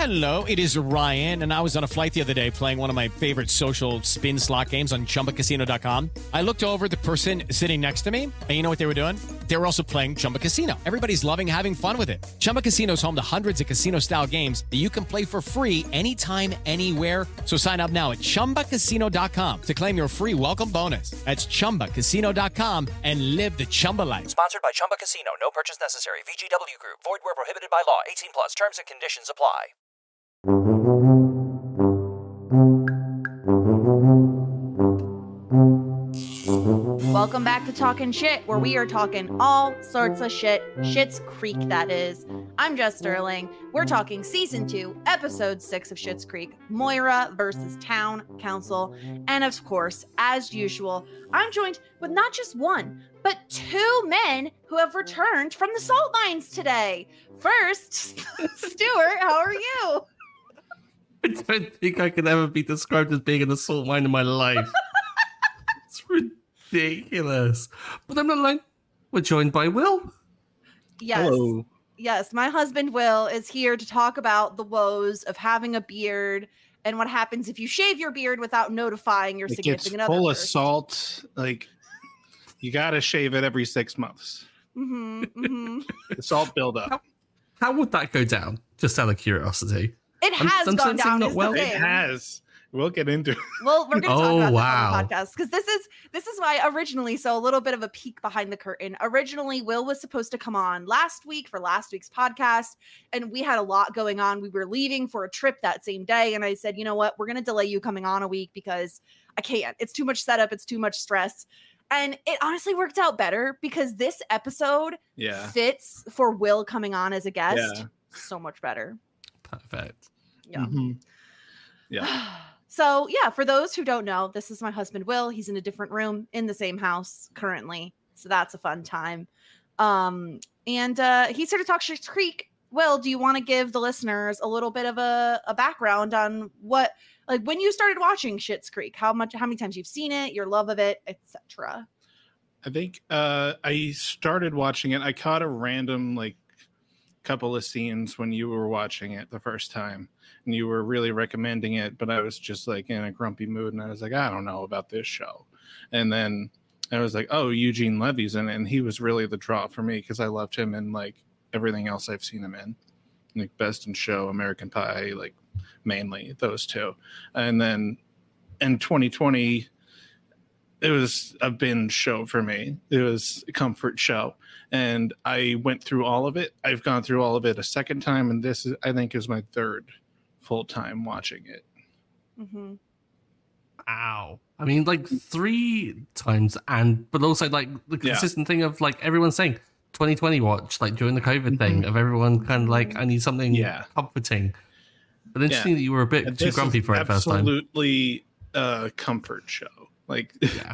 Hello, it is Ryan, and I was on a flight the other day playing one of my favorite social spin slot games on ChumbaCasino.com. I looked over at the person sitting next to me, and you know what they were doing? They were also playing Chumba Casino. Everybody's loving having fun with it. Chumba Casino is home to hundreds of casino-style games that you can play for free anytime, anywhere. So sign up now at ChumbaCasino.com to claim your free welcome bonus. That's ChumbaCasino.com and live the Chumba life. Sponsored by Chumba Casino. No purchase necessary. VGW Group. Void where prohibited by law. 18 plus. Terms and conditions apply. Welcome back to Talking Shit, where we are talking all sorts of shit. Schitt's Creek, that is. I'm Jess Sterling. We're talking Season 2, Episode 6 of Schitt's Creek, Moira versus Town Council. And of course, as usual, I'm joined with not just one, but two men who have returned from the salt mines today. First, Stuart, how are you? I don't think I could ever be described as being in a salt mine in my life. It's ridiculous. But I'm not lying. We're joined by Will. Yes. Hello. Yes, my husband Will is here to talk about the woes of having a beard and what happens if you shave your beard without notifying your significant other. It's full of salt. Like, you got to shave it every 6 months. The salt buildup. How would that go down? Just out of curiosity. It has gone down. Not well. It has. We'll get into it. Well, we're going to talk about wow. that on the podcast because this is why originally, so a little bit of a peek behind the curtain. Originally, Will was supposed to come on last week for last week's podcast, and we had a lot going on. We were leaving for a trip that same day, and I said, you know what? We're going to delay you coming on a week because I can't. It's too much setup. It's too much stress. And it honestly worked out better because this episode fits for Will coming on as a guest so much better. Perfect. Yeah. Mm-hmm. Yeah. So, yeah, for those who don't know, this is my husband, Will. He's in a different room in the same house currently. So that's a fun time. And he's here to talk Schitt's Creek. Will, do you want to give the listeners a little bit of a background on what, like, when you started watching Schitt's Creek, how many times you've seen it, your love of it, etc.? I think I started watching it. I caught a random, like, couple of scenes when you were watching it the first time and you were really recommending it, but I was just like in a grumpy mood and I was like, I don't know about this show. And then I was like, oh, Eugene Levy's in it, and he was really the draw for me because I loved him in like everything else I've seen him in, like Best in Show, American Pie, like mainly those two. And then in 2020 it was a binge show for me. It was a comfort show. And I went through all of it. I've gone through all of it a second time. And this, I think, is my third full time watching it. Mm-hmm. Wow. I mean, like 3 times. But also like the consistent thing of like everyone saying 2020 watch, like during the COVID thing of everyone kind of like, I need something comforting. But interesting that you were a bit too grumpy for it first time. Absolutely a comfort show. Like,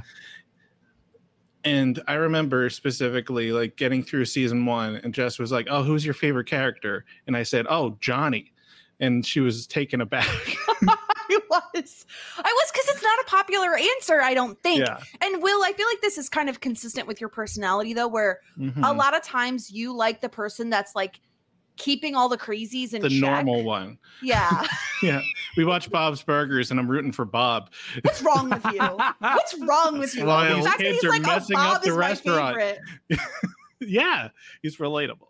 and I remember specifically like getting through season 1 and Jess was like, oh, who's your favorite character? And I said, oh, Johnny. And she was taken aback. I was because it's not a popular answer, I don't think. Yeah. And Will, I feel like this is kind of consistent with your personality though, where a lot of times you like the person that's like keeping all the crazies in the check. Normal one. Yeah. Yeah. We watch Bob's Burgers and I'm rooting for Bob. What's wrong with you? What's wrong with you? Well, his kids are messing up the restaurant. Yeah. He's relatable.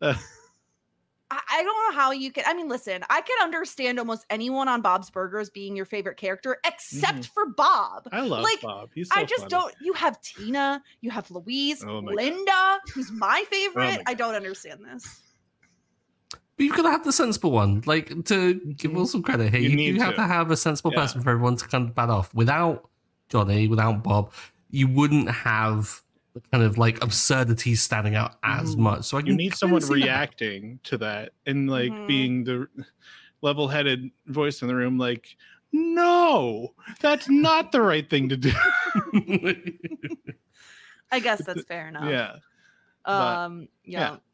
I don't know how you can. I mean, listen, I could understand almost anyone on Bob's Burgers being your favorite character, except for Bob. I love Bob. He's so I just don't. You have Tina, you have Louise, Linda, who's my favorite. I don't understand this. But you've got to have the sensible one. Like, to give Will some credit here, you have to have a sensible person for everyone to kind of bat off. Without Johnny, without Bob, you wouldn't have the kind of like absurdity standing out as much. So you need someone reacting to that and like being the level-headed voice in the room. Like, no, that's not the right thing to do. I guess that's fair enough. Yeah. Yeah.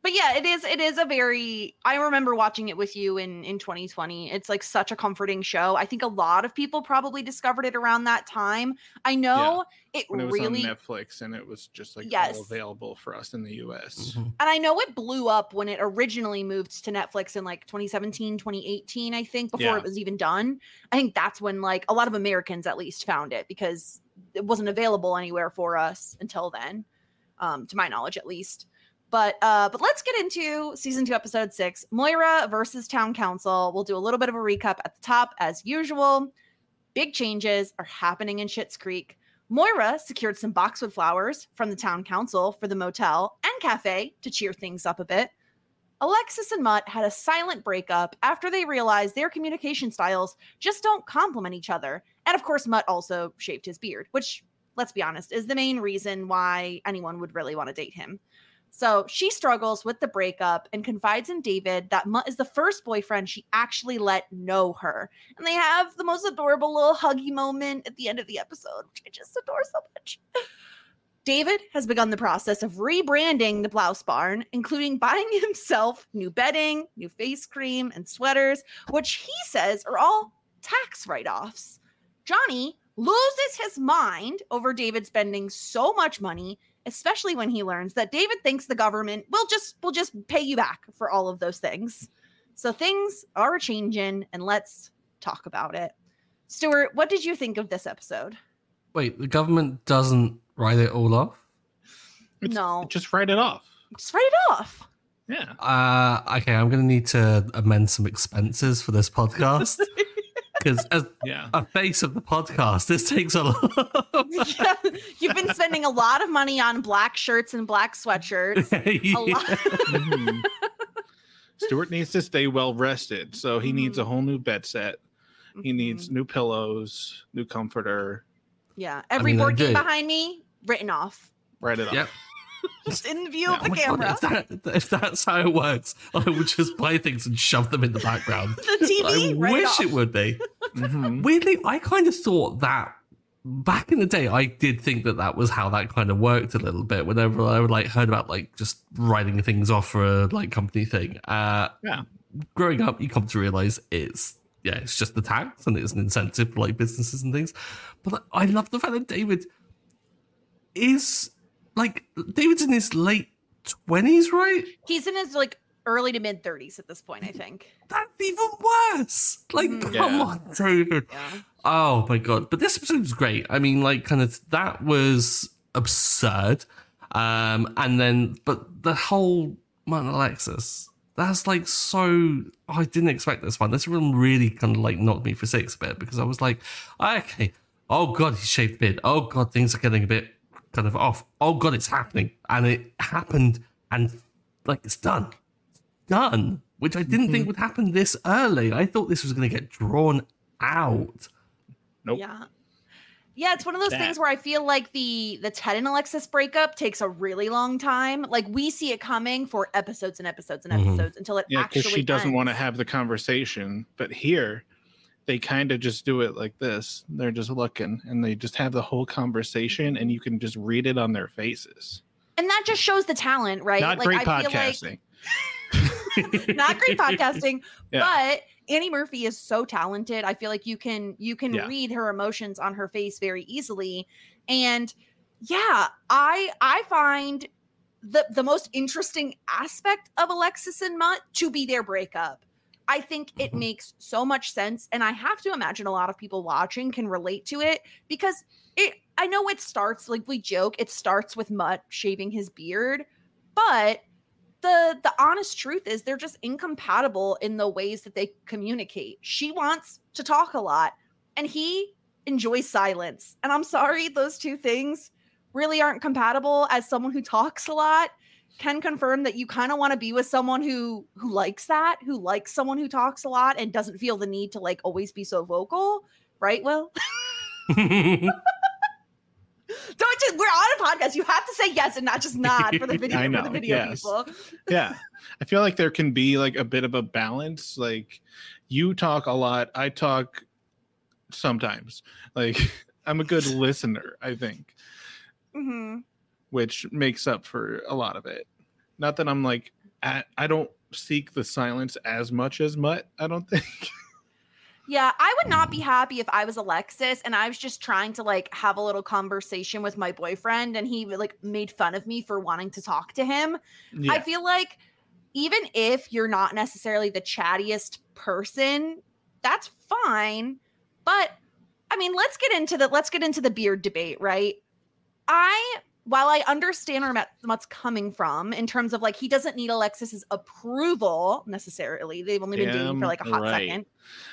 But yeah, it is a very, I remember watching it with you in 2020. It's like such a comforting show. I think a lot of people probably discovered it around that time. I know it when it was really on Netflix and it was just like all available for us in the US. And I know it blew up when it originally moved to Netflix in like 2017, 2018, I think, before it was even done. I think that's when like a lot of Americans at least found it because it wasn't available anywhere for us until then, to my knowledge at least. But let's get into season 2, episode 6, Moira versus Town Council. We'll do a little bit of a recap at the top as usual. Big changes are happening in Schitt's Creek. Moira secured some boxwood flowers from the Town Council for the motel and cafe to cheer things up a bit. Alexis and Mutt had a silent breakup after they realized their communication styles just don't complement each other. And of course, Mutt also shaved his beard, which, let's be honest, is the main reason why anyone would really want to date him. So she struggles with the breakup and confides in David that Mutt is the first boyfriend she actually let know her. And they have the most adorable little huggy moment at the end of the episode, which I just adore so much. David has begun the process of rebranding the Blouse Barn, including buying himself new bedding, new face cream, and sweaters, which he says are all tax write-offs. Johnny loses his mind over David spending so much money, especially when he learns that David thinks the government will just pay you back for all of those things. So things are changing, and let's talk about it. Stuart, what did you think of this episode? Wait, the government doesn't write it all off? No. Just write it off. Just write it off. Yeah. Okay, I'm going to need to amend some expenses for this podcast. Because as a face of the podcast, this takes a lot. You've been spending a lot of money on black shirts and black sweatshirts. A lot. Stuart needs to stay well rested, so he needs a whole new bed set. He needs new pillows, new comforter. Yeah, every board game behind me, written off. Write it off. Just in view of the camera. God, if that's how it works, I would just buy things and shove them in the background. The TV, I wish it would be. Weirdly, I kind of thought that back in the day, I did think that was how that kind of worked a little bit. Whenever I would like heard about like just writing things off for a like company thing. Growing up, you come to realize it's just the tax and it's an incentive for like businesses and things. But I love the fact that David's in his late 20s, right? He's in his like early to mid 30s at this point, I think. That's even worse. Like, come on, David. Yeah. Oh my God. But this episode was great. I mean, like, kind of, that was absurd. And then, but the whole Martin Alexis, that's like so, I didn't expect this one. This one really kind of like knocked me for 6 a bit because I was like, okay, oh God, he shaved a bit. Oh God, things are getting a bit kind of off. Oh God, it's happening. And it happened and like it's done. Done. Which I didn't think would happen this early. I thought this was going to get drawn out. Nope. Yeah, it's one of those things where I feel like the Ted and Alexis breakup takes a really long time. Like we see it coming for episodes and episodes and episodes until it actually because she doesn't ends. want to have the conversation. But here, they kind of just do it like this. They're just looking and they just have the whole conversation and you can just read it on their faces. And that just shows the talent, right? Not like, great I podcasting. Not great podcasting, but Annie Murphy is so talented. I feel like you can read her emotions on her face very easily. And I find the most interesting aspect of Alexis and Mutt to be their breakup. I think it makes so much sense. And I have to imagine a lot of people watching can relate to it because I know it starts, like we joke, it starts with Mutt shaving his beard, but the honest truth is they're just incompatible in the ways that they communicate. She wants to talk a lot and he enjoys silence. And I'm sorry, those two things really aren't compatible. As someone who talks a lot, can confirm that you kind of want to be with someone who likes that, who likes someone who talks a lot and doesn't feel the need to like always be so vocal, right, Will? We're on a podcast. You have to say yes and not just nod for the video. I know, for the video people. Yeah, I feel like there can be like a bit of a balance. Like you talk a lot, I talk sometimes. Like I'm a good listener, I think, which makes up for a lot of it. Not that I'm like I don't seek the silence as much as Mutt, I don't think. Yeah, I would not be happy if I was Alexis and I was just trying to like have a little conversation with my boyfriend and he like made fun of me for wanting to talk to him. Yeah. I feel like even if you're not necessarily the chattiest person, that's fine. But I mean, let's get into the beard debate, right? While I understand where Mutt's coming from in terms of like he doesn't need Alexis's approval necessarily. They've only been dating for like a hot second.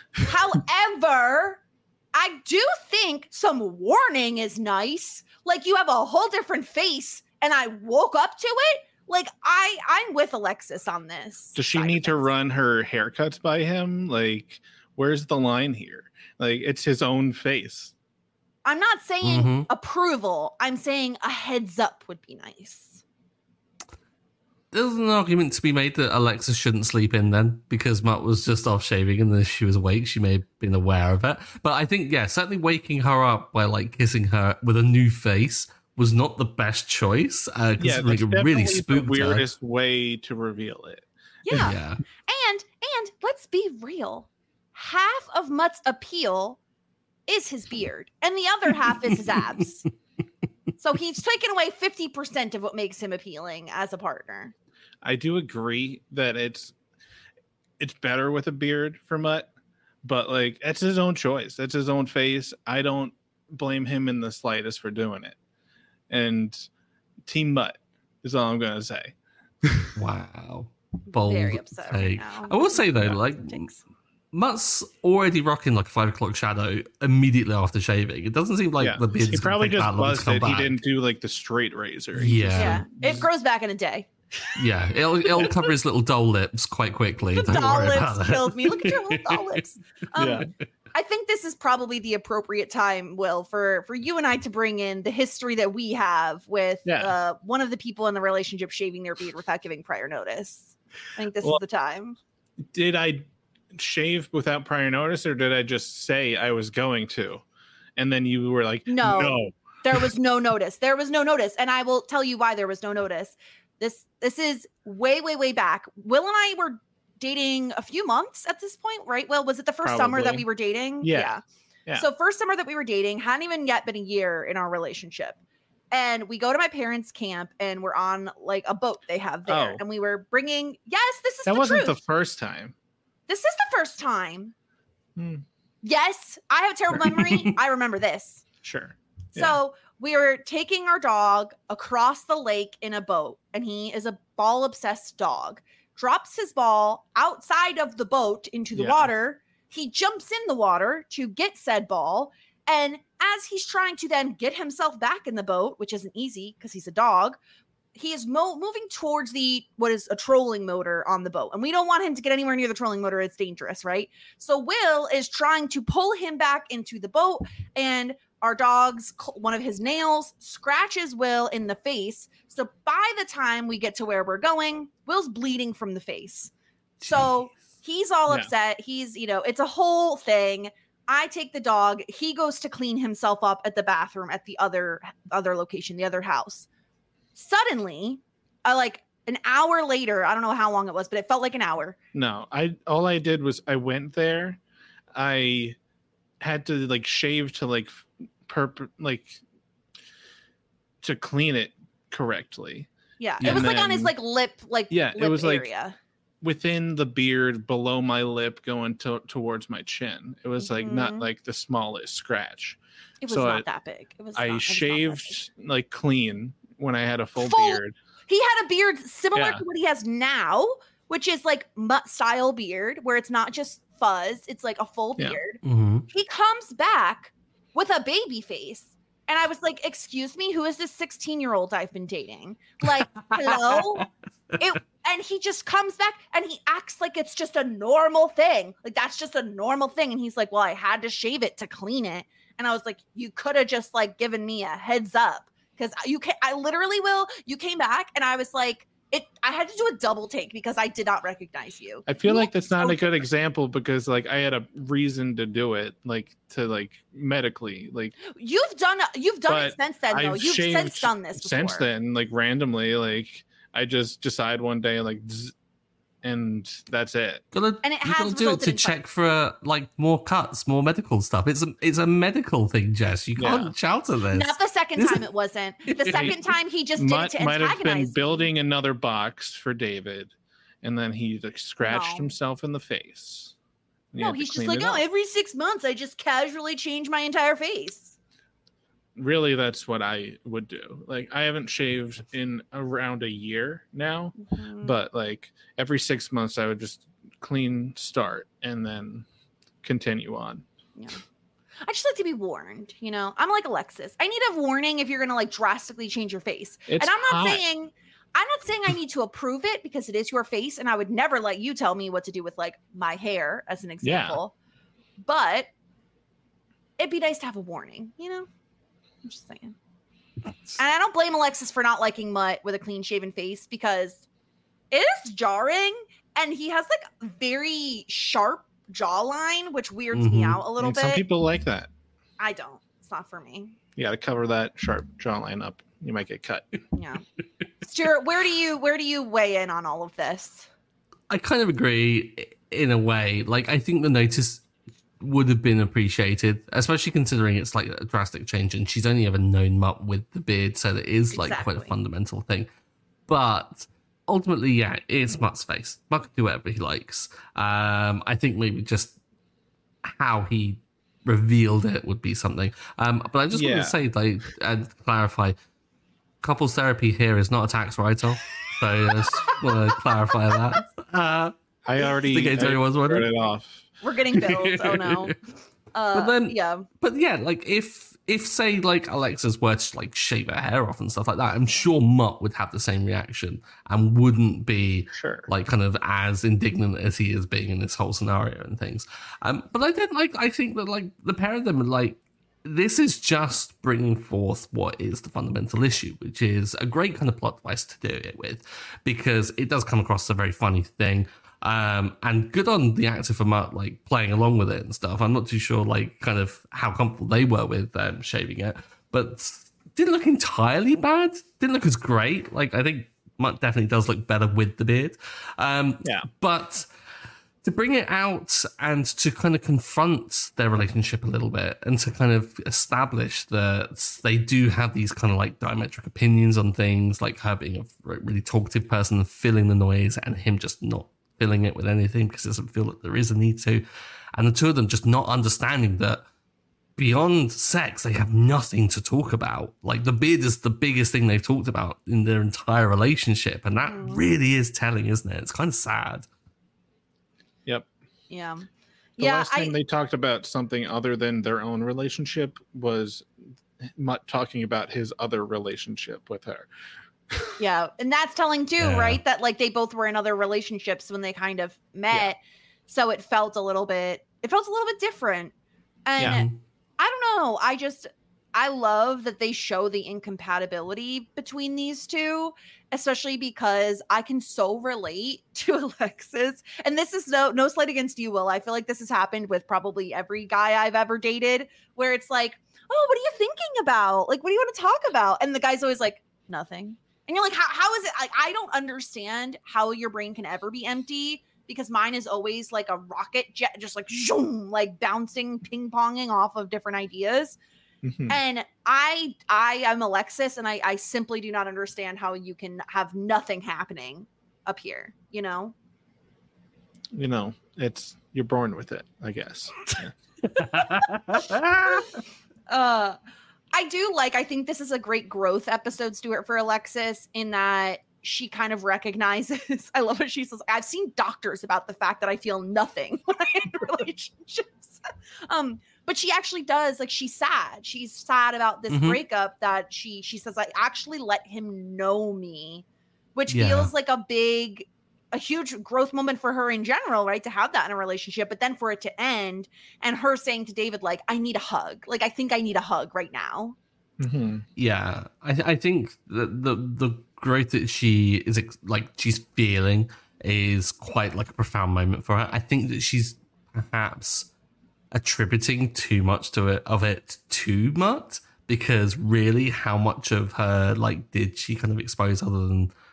However, I do think some warning is nice. Like you have a whole different face and I woke up to it. Like I'm with Alexis on this. Does she need to run her haircuts by him? Like, where's the line here? Like, it's his own face. I'm not saying approval. I'm saying a heads up would be nice. There's an argument to be made that Alexis shouldn't sleep in then because Mutt was just off shaving and then she was awake. She may have been aware of it. But I think, yeah, certainly waking her up by like kissing her with a new face was not the best choice. Yeah, that's like, really spooked the weirdest way to reveal it. Yeah. And let's be real. Half of Mutt's appeal is his beard, and the other half is his abs. So he's taken away 50% of what makes him appealing as a partner. I do agree that it's better with a beard for Mutt, but like it's his own choice. It's his own face. I don't blame him in the slightest for doing it. And Team Mutt is all I'm gonna say. Wow. Bold Very upset take. right now. I will say though, like Mutt's already rocking like a 5 o'clock shadow immediately after shaving. It doesn't seem like the beard's he probably just busted. He back. Didn't do like the straight razor. Yeah. It grows back in a day. Yeah, it'll cover his little doll lips quite quickly. The doll lips killed me. Look at your little doll lips. I think this is probably the appropriate time, Will, for you and I to bring in the history that we have with one of the people in the relationship shaving their beard without giving prior notice. I think this is the time. Did I shave without prior notice, or did I just say I was going to? And then you were like, no. There was no notice. There was no notice. And I will tell you why there was no notice. This is way back. Will and I were dating a few months at this point, right? Will, was it the first summer that we were dating? Yeah. So first summer that we were dating, hadn't even yet been a year in our relationship. And we go to my parents' camp and we're on like a boat they have there. And we were bringing, that wasn't the first time. This is the first time. Yes, I have a terrible memory. I remember this. Sure. So we were taking our dog across the lake in a boat, and he is a ball-obsessed dog. Drops his ball outside of the boat into the water. He jumps in the water to get said ball, and as he's trying to then get himself back in the boat, which isn't easy because he's a dog, he is moving towards what is a trolling motor on the boat. And we don't want him to get anywhere near the trolling motor. It's dangerous, right? So Will is trying to pull him back into the boat, and our dog's, one of his nails scratches Will in the face. So by the time we get to where we're going, Will's bleeding from the face. So he's all upset. He's, it's a whole thing. I take the dog. He goes to clean himself up at the bathroom at the other location, the other house. Suddenly, like an hour later, I don't know how long it was, but it felt like an hour. No, all I did was I went there. I had to like shave to to clean it correctly. Yeah, it was like on his like lip, lip it was area. Like within the beard, below my lip, going towards my chin. It was like not like the smallest scratch. It was not that big. I shaved like clean when I had a full beard. He had a beard similar to what he has now, which is like Mutt style beard, where it's not just fuzz, it's like a full beard. He comes back with a baby face. And I was like, excuse me, who is this 16-year-old I've been dating? Like, hello? And he just comes back and he acts like it's just a normal thing. Like, that's just a normal thing. And he's like, well, I had to shave it to clean it. And I was like, you could have just like given me a heads up. Because I literally, Will, you came back and I was like, I had to do a double take because I did not recognize you. I feel like that's not a good example because like I had a reason to do it, like to like medically, like you've done it since then though. You've since done this before. Since then, like randomly, like I just decide one day like, and that's it. And it has do it to check for like more cuts, more medical stuff. It's a medical thing, Jess. You can't shout at this. Not the second time it wasn't. The second time he just did it to antagonize. Might have been building another box for David, and then he like scratched himself in the face. No, he's just like, every 6 months I just casually change my entire face. Really, that's what I would do. Like, I haven't shaved in around a year now, but like every 6 months I would just clean start and then continue on. Yeah. I just like to be warned, you know. I'm like Alexis. I need a warning if you're gonna like drastically change your face. And I'm not saying I need to approve it because it is your face, and I would never let you tell me what to do with like my hair, as an example. Yeah. But it'd be nice to have a warning, you know. I'm just saying. And I don't blame Alexis for not liking Mutt with a clean shaven face because it is jarring, and he has like very sharp jawline, which weirds me out a little bit. Some people like that. I don't. It's not for me. You got to cover that sharp jawline up. You might get cut. Yeah. Stuart, where do you weigh in on all of this? I kind of agree in a way. Like, I think the notice would have been appreciated, especially considering it's like a drastic change, and she's only ever known Mutt with the beard, so it is like quite a fundamental thing. But ultimately, yeah, it's Mutt's face. Mutt can do whatever he likes. I think maybe just how he revealed it would be something. But I just want to say, like, and clarify, couples therapy here is not a tax write-off. So I just want to clarify that. I already wrote it off. We're getting billed. Oh no. But yeah, like if say like Alexis were to like shave her hair off and stuff like that, I'm sure Mutt would have the same reaction and wouldn't be like kind of as indignant as he is being in this whole scenario and things. But I think that like the pair of them are like, this is just bringing forth what is the fundamental issue, which is a great kind of plot device to do it with, because it does come across as a very funny thing. And good on the actor for Mutt, like playing along with it and stuff. I'm not too sure, like, kind of how comfortable they were with shaving it, but didn't look entirely bad. Didn't look as great. Like, I think Mutt definitely does look better with the beard. But to bring it out and to kind of confront their relationship a little bit and to kind of establish that they do have these kind of like diametric opinions on things, like her being a really talkative person and filling the noise, and him just not filling it with anything because he doesn't feel that there is a need to, and the two of them just not understanding that beyond sex they have nothing to talk about. Like, the beard is the biggest thing they've talked about in their entire relationship, and that really is telling, isn't it? It's kind of sad. Yep. Yeah. The last time they talked about something other than their own relationship was Mutt talking about his other relationship with her. Yeah, and that's telling too, right? That like they both were in other relationships when they kind of met, so it felt a little bit different. And I don't know, I love that they show the incompatibility between these two, especially because I can so relate to Alexis. And this is no slight against you, Will. I feel like this has happened with probably every guy I've ever dated, where it's like, oh, what are you thinking about? Like, what do you want to talk about? And the guy's always like, nothing. And you're like, how is it? Like, I don't understand how your brain can ever be empty, because mine is always like a rocket jet, just like zoom, like bouncing, ping ponging off of different ideas. Mm-hmm. And I am Alexis, and I simply do not understand how you can have nothing happening up here. You know, it's, you're born with it, I guess. I think this is a great growth episode, Stuart, for Alexis, in that she kind of recognizes, I love what she says, I've seen doctors about the fact that I feel nothing when I'm in relationships. But she actually does, like, she's sad. She's sad about this breakup, that she says, I actually let him know me, which feels like a huge growth moment for her in general, right? To have that in a relationship, but then for it to end and her saying to David, like, I need a hug. Like, I think I need a hug right now. Mm-hmm. Yeah. I think the growth that she is, like, she's feeling is quite like a profound moment for her. I think that she's perhaps attributing too much of it to Mutt, because really how much of her, like, did she kind of expose other than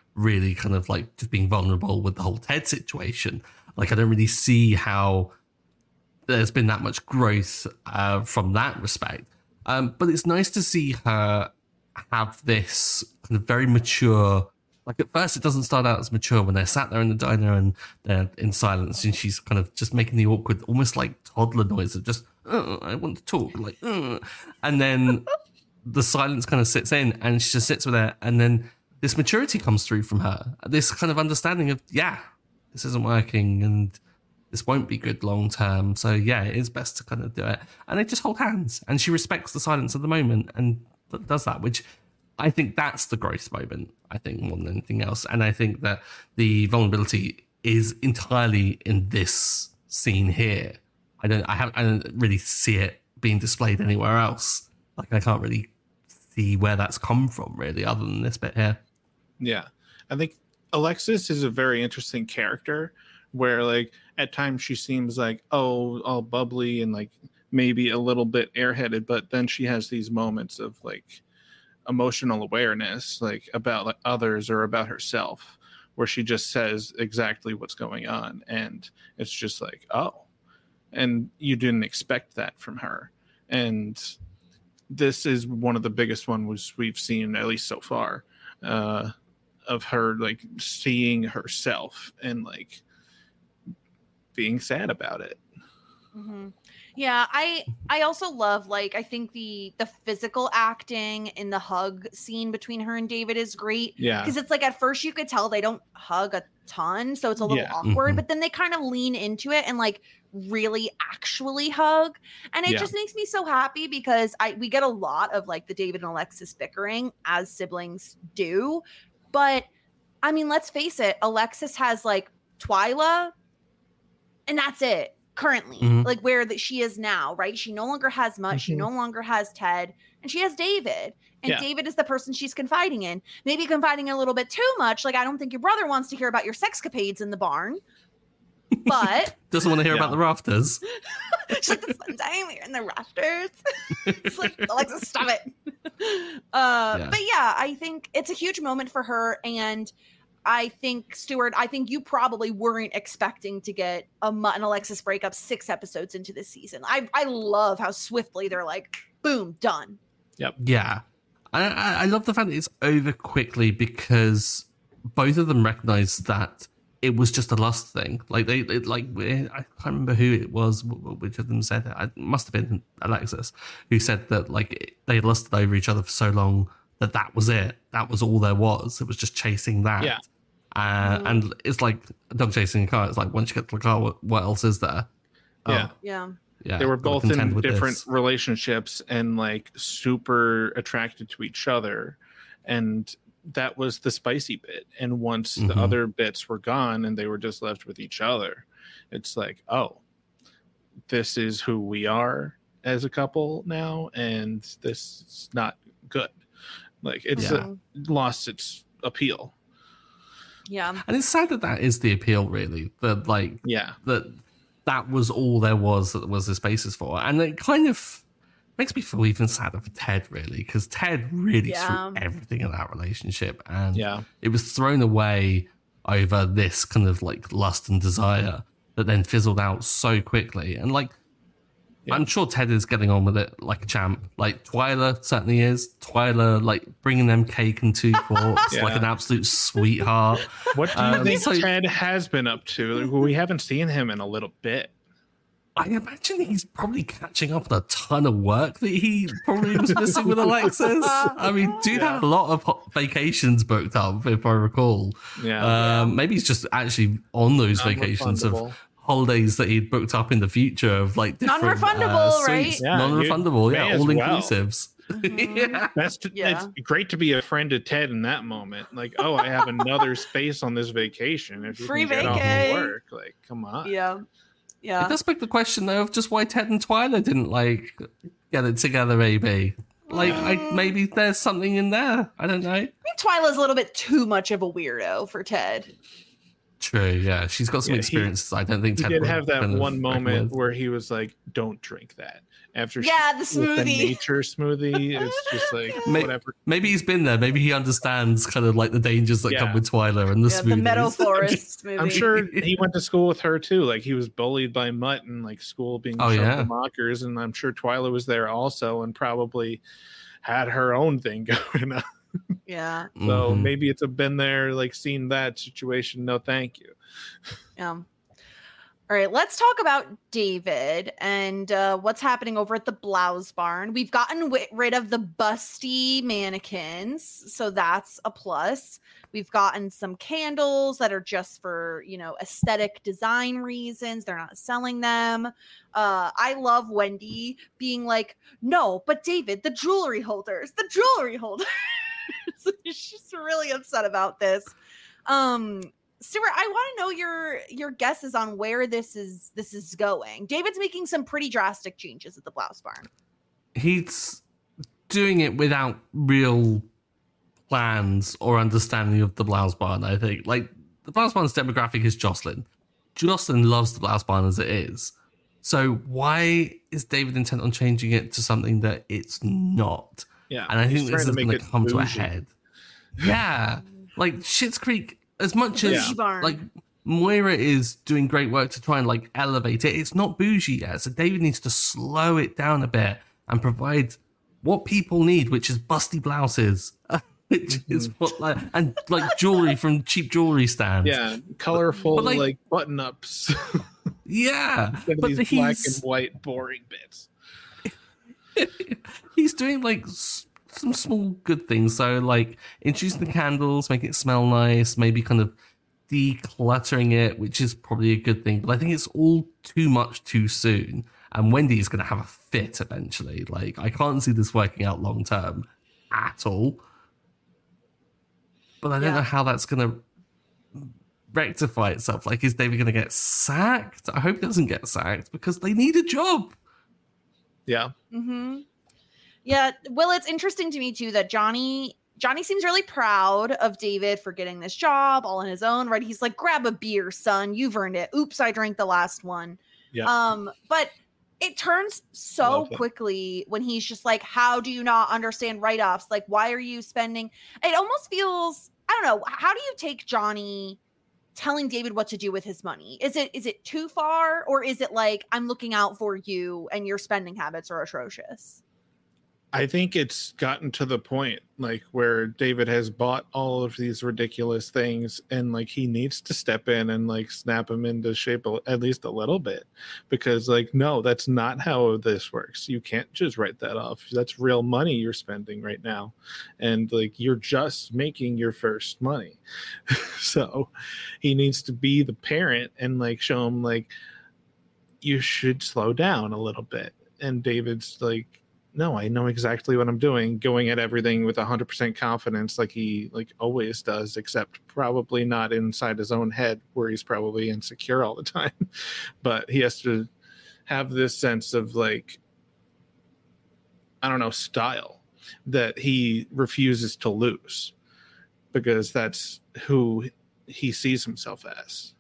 really kind of like just being vulnerable with the whole Ted situation. Like, I don't really see how there's been that much growth from that respect. But it's nice to see her have this kind of very mature. Like, at first, it doesn't start out as mature when they're sat there in the diner and they're in silence, and she's kind of just making the awkward, almost like toddler noise of just, I want to talk, like, and then the silence kind of sits in, and she just sits with it, and then this maturity comes through from her, this kind of understanding of, yeah, this isn't working, and this won't be good long term. So yeah, it is best to kind of do it, and they just hold hands, and she respects the silence of the moment and does that, which I think that's the growth moment, I think, more than anything else. And I think that the vulnerability is entirely in this scene here. I don't really see it being displayed anywhere else. Like, I can't really see where that's come from, really, other than this bit here. Yeah. I think Alexis is a very interesting character where, like, at times she seems like, all bubbly and, like, maybe a little bit airheaded, but then she has these moments of, like, emotional awareness, like, about like others or about herself, where she just says exactly what's going on, and it's just like, oh, and you didn't expect that from her. And this is one of the biggest ones we've seen, at least so far, of her, like, seeing herself and, like, being sad about it. Mm-hmm. Yeah, I also love, like, I think the physical acting in the hug scene between her and David is great. Yeah. Because it's like, at first you could tell they don't hug a ton, so it's a little awkward, but then they kind of lean into it and, like, really actually hug. And it just makes me so happy because we get a lot of, like, the David and Alexis bickering, as siblings do. But I mean, let's face it, Alexis has, like, Twyla, and that's it. Currently, like, where that she is now, right? She no longer has much. She no longer has Ted, and she has David. And David is the person she's confiding in. Maybe confiding a little bit too much. Like, I don't think your brother wants to hear about your sexcapades in the barn, but doesn't want to hear about the rafters. She's like, this one time we were in the rafters. It's like, Alexis, stop it. But yeah, I think it's a huge moment for her, and I think, Stuart, you probably weren't expecting to get a Mutt and Alexis breakup 6 episodes into this season. I love how swiftly they're like, boom, done. Yep. Yeah. I love the fact that it's over quickly because both of them recognize that it was just a lust thing. Like, I can't remember who it was, which of them said it. It must have been Alexis, who said that, like, they lusted over each other for so long that was it. That was all there was. It was just chasing that. Yeah. And it's like a dog chasing a car. It's like, once you get to the car, what else is there? Yeah. They were both in different relationships and, like, super attracted to each other. And that was the spicy bit. And once the other bits were gone and they were just left with each other, it's like, oh, this is who we are as a couple now. And this is not good. Like, it's lost its appeal. Yeah. And it's sad that is the appeal, really. That, like, that was all there was, that was this basis for. And it kind of makes me feel even sadder for Ted, really, because Ted really threw everything in that relationship. And it was thrown away over this kind of, like, lust and desire that then fizzled out so quickly. And, like, I'm sure Ted is getting on with it like a champ. Like, Twyla certainly is. Twyla, like, bringing them cake and 2 forks, like an absolute sweetheart. What do you think Ted has been up to? Like, we haven't seen him in a little bit. I imagine he's probably catching up on a ton of work that he probably was missing with Alexis. I mean, dude had a lot of vacations booked up, if I recall. Maybe he's just actually on those vacations of holidays that he'd booked up in the future of, like, different non-refundable, right? Non-refundable, all inclusives. It's great to be a friend of Ted in that moment. Like, oh, I have another space on this vacation. If you free can get off work, like, come on. Yeah. It does beg the question, though, of just why Ted and Twyla didn't, like, get it together, maybe. Like, maybe there's something in there. I don't know. I think Twyla's a little bit too much of a weirdo for Ted. True, yeah. She's got some experiences. I don't think Ted did have that one moment where he was like, don't drink that. After the with smoothie, the nature smoothie, it's just like whatever. Maybe he's been there. Maybe he understands kind of like the dangers that come with Twyla and the smoothies. The Meadow Forest smoothie. I'm sure he went to school with her too. Like he was bullied by Mutt in like school, being shoved to mockers, and I'm sure Twyla was there also, and probably had her own thing going on. Yeah. So maybe it's been there, like seen that situation. No, thank you. Yeah. All right, let's talk about David and what's happening over at the Blouse Barn. We've gotten rid of the busty mannequins, so that's a plus. We've gotten some candles that are just for, aesthetic design reasons. They're not selling them. I love Wendy being like, no, but David, the jewelry holders. She's really upset about this. Stuart, I want to know your guesses on where this is going. David's making some pretty drastic changes at the Blouse Barn. He's doing it without real plans or understanding of the Blouse Barn, I think. Like, the Blouse Barn's demographic is Jocelyn. Jocelyn loves the Blouse Barn as it is. So why is David intent on changing it to something that it's not? Yeah. And I think this is going to come to a head. Yeah. Like, Schitt's Creek, as much as like Moira is doing great work to try and like elevate it, it's not bougie yet. So David needs to slow it down a bit and provide what people need, which is busty blouses, which is what and jewelry from cheap jewelry stands. Yeah, colorful like button ups. Yeah, but these black and white boring bits. He's doing like some small good things. So like introducing the candles, making it smell nice, maybe kind of decluttering it, which is probably a good thing. But I think it's all too much too soon. And Wendy is going to have a fit eventually. Like, I can't see this working out long term at all. But I don't know how that's going to rectify itself. Like, is David going to get sacked? I hope he doesn't get sacked because they need a job. Yeah. Mm-hmm. Yeah, well, it's interesting to me, too, that Johnny seems really proud of David for getting this job all on his own, right? He's like, grab a beer, son. You've earned it. Oops, I drank the last one. Yeah. But it turns so quickly when he's just like, how do you not understand write-offs? Like, why are you spending? It almost feels, I don't know. How do you take Johnny telling David what to do with his money? Is it too far? Or is it like, I'm looking out for you and your spending habits are atrocious? I think it's gotten to the point like where David has bought all of these ridiculous things and like he needs to step in and like snap them into shape at least a little bit, because like, no, that's not how this works. You can't just write that off. That's real money you're spending right now. And like, you're just making your first money. So he needs to be the parent and like show him like, you should slow down a little bit. And David's like, no, I know exactly what I'm doing, going at everything with 100% confidence like he like always does, except probably not inside his own head where he's probably insecure all the time. But he has to have this sense of like, I don't know, style that he refuses to lose because that's who he sees himself as.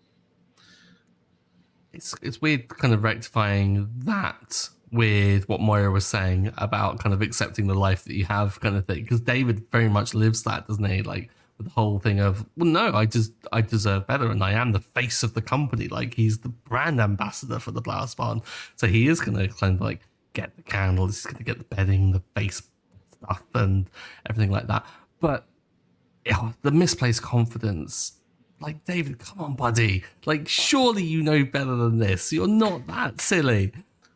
It's weird kind of rectifying that with what Moira was saying about kind of accepting the life that you have kind of thing. Because David very much lives that, doesn't he? Like with the whole thing of, well, no, I deserve better and I am the face of the company. Like he's the brand ambassador for the Blouse Barn. So he is going to kind of like get the candles, he's going to get the bedding, the face stuff and everything like that. But the misplaced confidence, like, David, come on, buddy. Like, surely you know better than this. You're not that silly.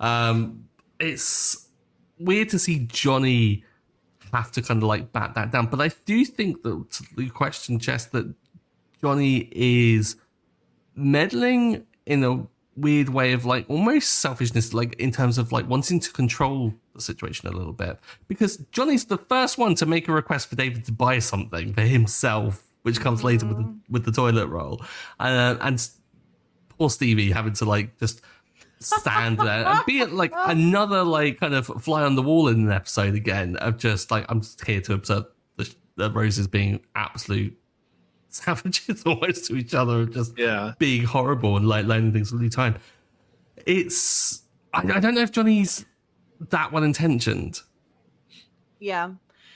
It's weird to see Johnny have to kind of like bat that down, but I do think that to the question, Jess, that Johnny is meddling in a weird way of like almost selfishness, like in terms of like wanting to control the situation a little bit, because Johnny's the first one to make a request for David to buy something for himself, which comes later with the toilet roll, and poor Stevie having to like just stand there and be it like another like kind of fly on the wall in an episode again of just like, I'm just here to observe the Roses being absolute savages almost to each other, of just being horrible and like learning things all the time. It's I don't know if Johnny's that well intentioned. Yeah.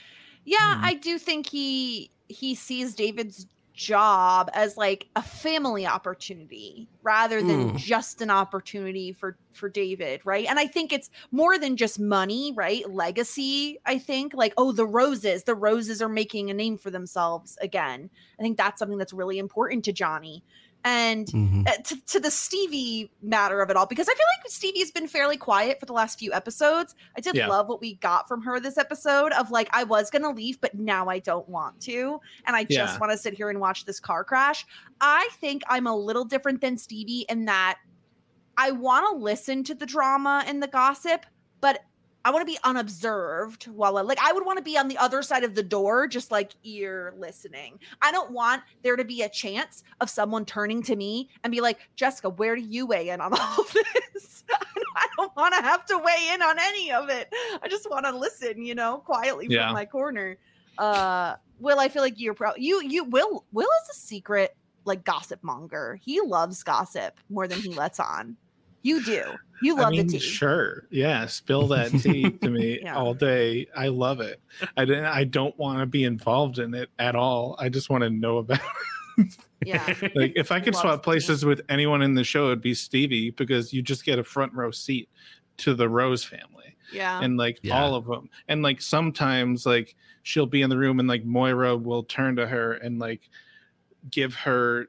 I do think he sees David's job as like a family opportunity rather than just an opportunity for David, right? And I think it's more than just money, right? Legacy, I think, like, oh, the roses are making a name for themselves again. I think that's something that's really important to Johnny. And to the Stevie matter of it all, because I feel like Stevie has been fairly quiet for the last few episodes. I did love what we got from her this episode of like, I was going to leave, but now I don't want to. And I just want to sit here and watch this car crash. I think I'm a little different than Stevie in that I want to listen to the drama and the gossip, but I want to be unobserved while I would want to be on the other side of the door, just like ear listening. I don't want there to be a chance of someone turning to me and be like, Jessica, where do you weigh in on all of this? I don't want to have to weigh in on any of it. I just want to listen, quietly from my corner. Will, I feel like Will is a secret like gossip monger. He loves gossip more than he lets on. You do. You love the tea. Sure. Yeah. Spill that tea to me all day. I love it. I don't want to be involved in it at all. I just want to know about it. Yeah. Like if I could swap places with anyone in the show, it'd be Stevie, because you just get a front row seat to the Rose family. Yeah. And all of them. And like sometimes like she'll be in the room and like Moira will turn to her and like give her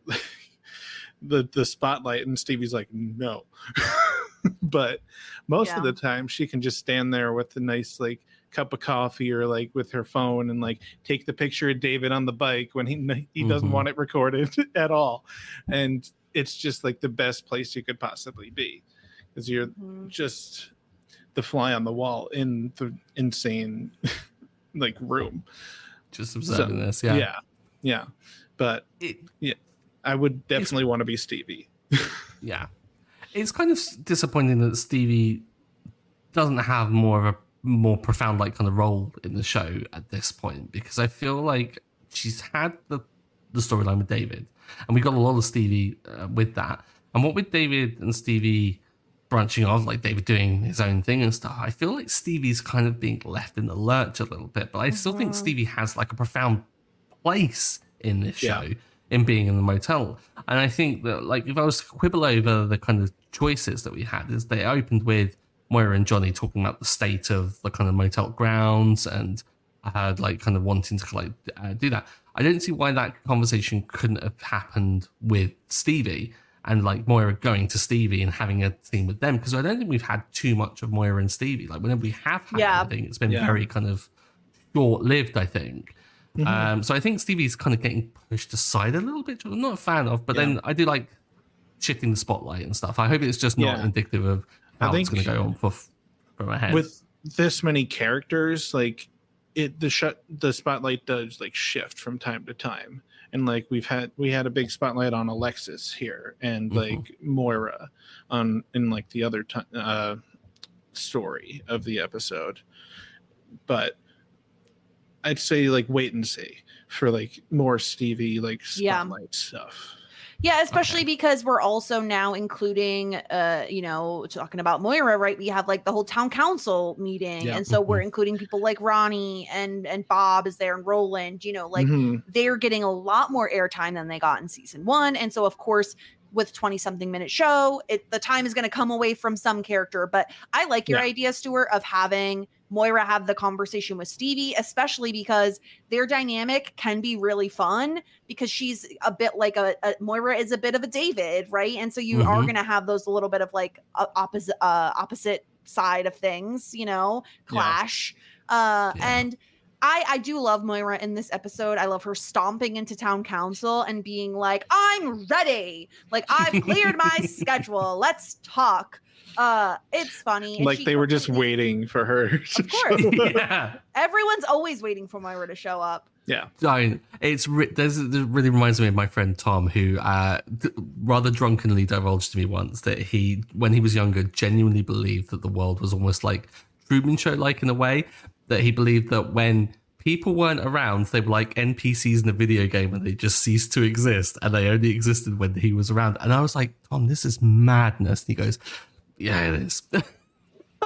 the spotlight, and Stevie's like, no. But most of the time she can just stand there with a nice like cup of coffee or like with her phone and like take the picture of David on the bike when he doesn't want it recorded at all. And it's just like the best place you could possibly be, because you're just the fly on the wall in the insane like room, just observing this. But I would definitely want to be Stevie. Yeah. It's kind of disappointing that Stevie doesn't have more profound like kind of role in the show at this point, because I feel like she's had the storyline with David, and we got a lot of Stevie with that. And what with David and Stevie branching off, like David doing his own thing and stuff, I feel like Stevie's kind of being left in the lurch a little bit. But I still think Stevie has like a profound place in this show. In being in the motel. And I think that, like, if I was to quibble over the kind of choices that we had, is they opened with Moira and Johnny talking about the state of the kind of motel grounds, and I had like kind of wanting to like do that. I don't see why that conversation couldn't have happened with Stevie and like Moira going to Stevie and having a theme with them, because I don't think we've had too much of Moira and Stevie. Like whenever we have had anything, it's been very kind of short-lived, I think. So I think Stevie's kind of getting pushed aside a little bit, which I'm not a fan of, but then I do like shifting the spotlight and stuff. I hope it's just not indicative of how it's going to go on for my head. With this many characters, like the spotlight does like shift from time to time. And like we had a big spotlight on Alexis here and like Moira in like the other story of the episode. But I'd say like wait and see for like more Stevie like spotlight stuff. Yeah, especially because we're also now including talking about Moira, right? We have like the whole town council meeting. And so we're including people like Ronnie and Bob is there and Roland, they're getting a lot more airtime than they got in season 1. And so of course with 20-something minute show, the time is going to come away from some character. But I like your idea, Stuart, of having Moira have the conversation with Stevie, especially because their dynamic can be really fun, because she's a bit like Moira is a bit of a David, right? And so you are going to have those a little bit of like opposite side of things, clash. And I do love Moira in this episode. I love her stomping into town council and being like, I'm ready. Like, I've cleared my schedule. Let's talk. It's funny. And like they were just waiting for her. Of course. Everyone's always waiting for Moira to show up. Yeah. It really reminds me of my friend Tom, who rather drunkenly divulged to me once that when he was younger, genuinely believed that the world was almost like Truman Show, like in a way, that he believed that when people weren't around, they were like NPCs in a video game and they just ceased to exist, and they only existed when he was around. And I was like, Tom, this is madness. And he goes, yeah, it is.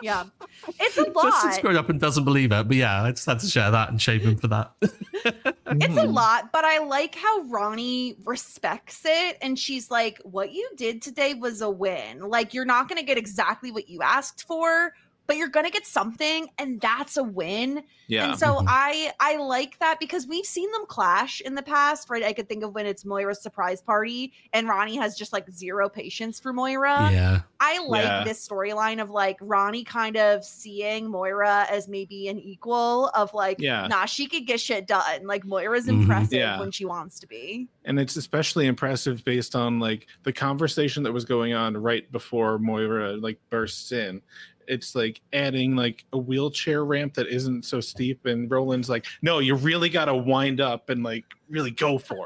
Yeah, it's a lot. Justin's grown up and doesn't believe it, but yeah, I just had to share that and shame him for that. It's a lot, but I like how Ronnie respects it, and she's like, what you did today was a win. Like, you're not going to get exactly what you asked for, but you're going to get something, and that's a win. Yeah. And so I like that because we've seen them clash in the past, right? I could think of when it's Moira's surprise party and Ronnie has just like zero patience for Moira. Yeah. I like this storyline of like Ronnie kind of seeing Moira as maybe an equal of like, nah, she could get shit done. Like Moira's impressive when she wants to be. And it's especially impressive based on like the conversation that was going on right before Moira like bursts in. It's like adding like a wheelchair ramp that isn't so steep, and Roland's like, no, you really got to wind up and like really go for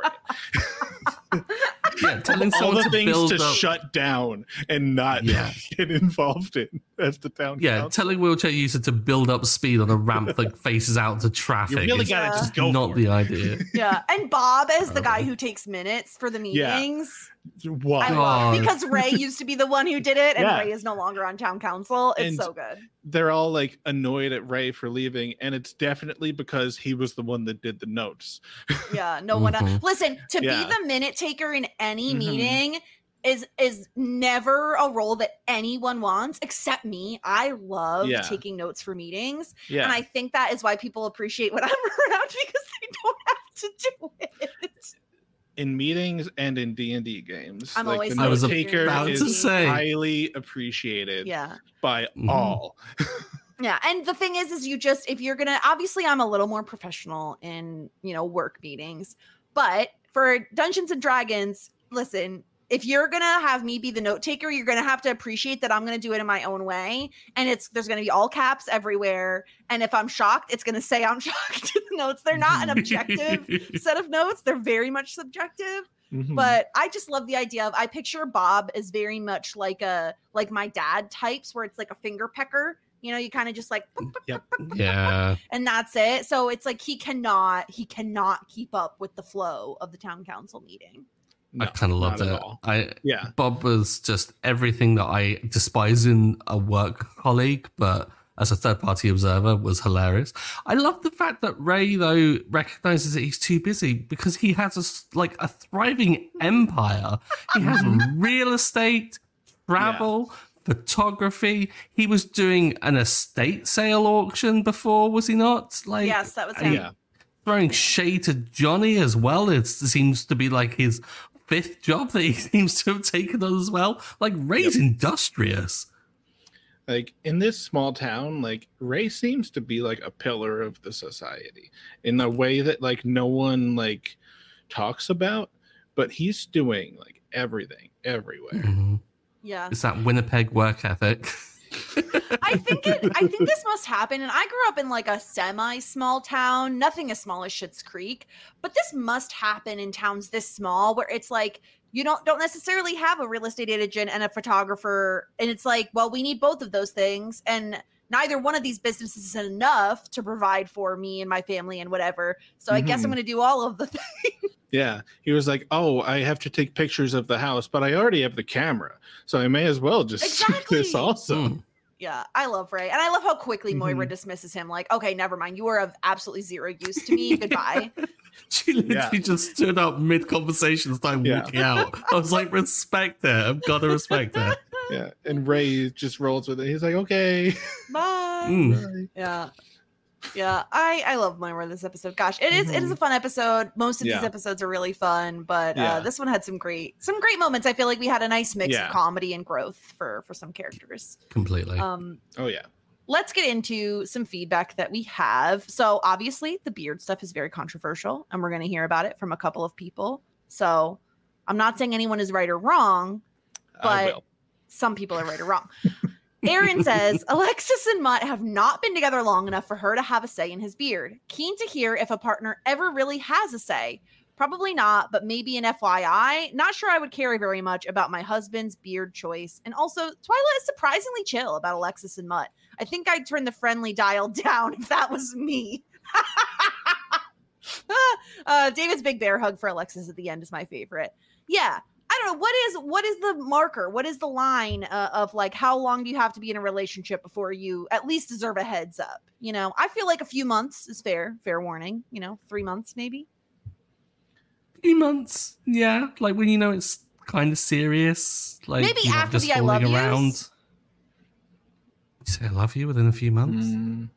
it. Yeah, telling all the to things build to up... shut down and not get involved in as the town council. Telling wheelchair user to build up speed on a ramp that faces out to traffic. You really got to just go. Not the idea. Yeah, and Bob as the guy who takes minutes for the meetings. Wow. I love because Ray used to be the one who did it, and Ray is no longer on town council. It's so good. They're all like annoyed at Ray for leaving, and it's definitely because he was the one that did the notes. Yeah, no one. Listen, to be the minute taker in any meeting is never a role that anyone wants except me. I love taking notes for meetings, and I think that is why people appreciate when I'm around because they don't have to do it. In meetings and in D&D games, I'm like always the note taker is say. highly appreciated by all. Yeah, and the thing is you just, if you're gonna, obviously I'm a little more professional in, work meetings, but for Dungeons and Dragons, listen, if you're gonna have me be the note taker, you're gonna have to appreciate that I'm gonna do it in my own way, and there's gonna be all caps everywhere. And if I'm shocked, it's gonna say I'm shocked to the notes. They're not an objective set of notes; they're very much subjective. But I just love the idea of I picture Bob as very much like my dad types, where it's like a finger pecker. You kind of just like and that's it. So it's like he cannot keep up with the flow of the town council meeting. No, I kind of loved it. Bob was just everything that I despise in a work colleague, but as a third-party observer was hilarious. I love the fact that Ray, though, recognizes that he's too busy because he has a thriving empire. He has real estate, travel, photography. He was doing an estate sale auction before, was he not? Yes, that was him. Throwing shade to Johnny as well. It seems to be like his fifth job that he seems to have taken on as well. Like, Ray's industrious. Like, in this small town, like, Ray seems to be like a pillar of the society in a way that like no one like talks about, but he's doing like everything everywhere. Yeah, it's that Winnipeg work ethic. I think this must happen, and I grew up in like a semi-small town, nothing as small as Schitt's Creek, but this must happen in towns this small where it's like you don't necessarily have a real estate agent and a photographer, and it's like, well, we need both of those things, and neither one of these businesses is enough to provide for me and my family and whatever. So I guess I'm going to do all of the things. Yeah, he was like, oh, I have to take pictures of the house, but I already have the camera, so I may as well just shoot this also. Yeah, I love Ray. And I love how quickly Moira dismisses him. Like, okay, never mind. You are of absolutely zero use to me. Goodbye. She literally just stood up mid-conversation, started walking out. I was like, respect it. I've got to respect it. Yeah, and Ray just rolls with it. He's like, okay. Bye. Bye. Yeah. Yeah, I love Moira this episode. Gosh, it is a fun episode. Most of these episodes are really fun, but this one had some great moments. I feel like we had a nice mix of comedy and growth for some characters. Completely. Let's get into some feedback that we have. So obviously the beard stuff is very controversial, and we're going to hear about it from a couple of people. So I'm not saying anyone is right or wrong, but some people are right or wrong. Aaron says, Alexis and Mutt have not been together long enough for her to have a say in his beard. Keen to hear if a partner ever really has a say. Probably not, but maybe an FYI. Not sure I would care very much about my husband's beard choice. And also, Twyla is surprisingly chill about Alexis and Mutt. I think I'd turn the friendly dial down if that was me. David's big bear hug for Alexis at the end is my favorite. Yeah, I don't know. What is the marker? What is the line of like how long do you have to be in a relationship before you at least deserve a heads up? You know, I feel like a few months is fair warning. You know, 3 months maybe. 3 months, yeah. Like when you know it's kind of serious. Like maybe you're not after just the I love fooling yous. around. You say I love you within a few months.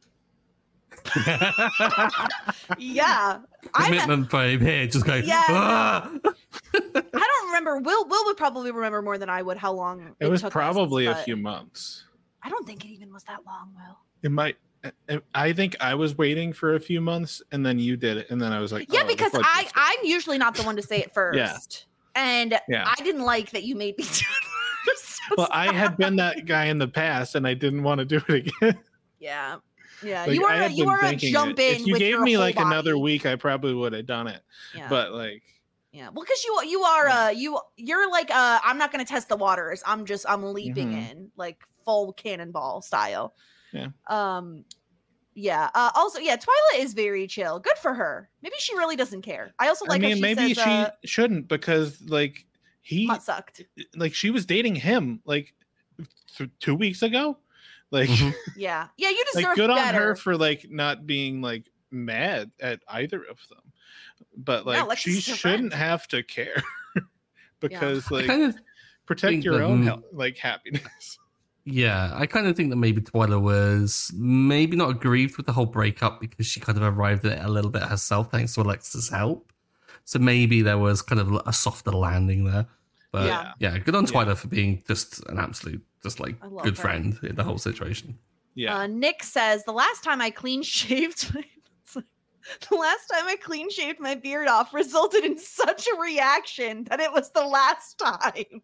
Yeah, Commitment, babe. Here, just go. Yeah. "Ah!" I don't remember. Will would probably remember more than I would how long It was took us, probably a but few months. I don't think it even was that long, Will. It might. I think I was waiting for a few months, and then you did it, and then I was like, Yeah, oh, because the floodgates I'm usually not the one to say it first. Yeah. And Yeah. I didn't like that you made me do it. So Well, I had been that guy in the past, and I didn't want to do it again. yeah. Like, you I had were been a thinking jump it. in. If you with gave your me whole like another body. week, I probably would have done it. Yeah. But like, yeah. Well, because you're like I'm not gonna test the waters. I'm leaping in like full cannonball style. Yeah. Yeah. Also, yeah, Twyla is very chill. Good for her. Maybe she really doesn't care. I also like how she maybe says, she shouldn't, because like butt sucked. like she was dating him like 2 weeks ago. Like, Mhm. Yeah. Yeah, you deserve like good better. on her for like not being like mad at either of them. But like Alexis she is her shouldn't friend. have to care because I like kind of protect think your that, own health, like happiness. Yeah, I kind of think that maybe Twyla was maybe not aggrieved with the whole breakup because she kind of arrived at it a little bit herself thanks to Alexa's help. So maybe there was kind of a softer landing there. But yeah, good on Twyla for being just an absolute, just like I love good her. friend in the whole situation. Yeah. Nick says the last time I clean shaved the last time I clean shaved my beard off resulted in such a reaction that it was the last time.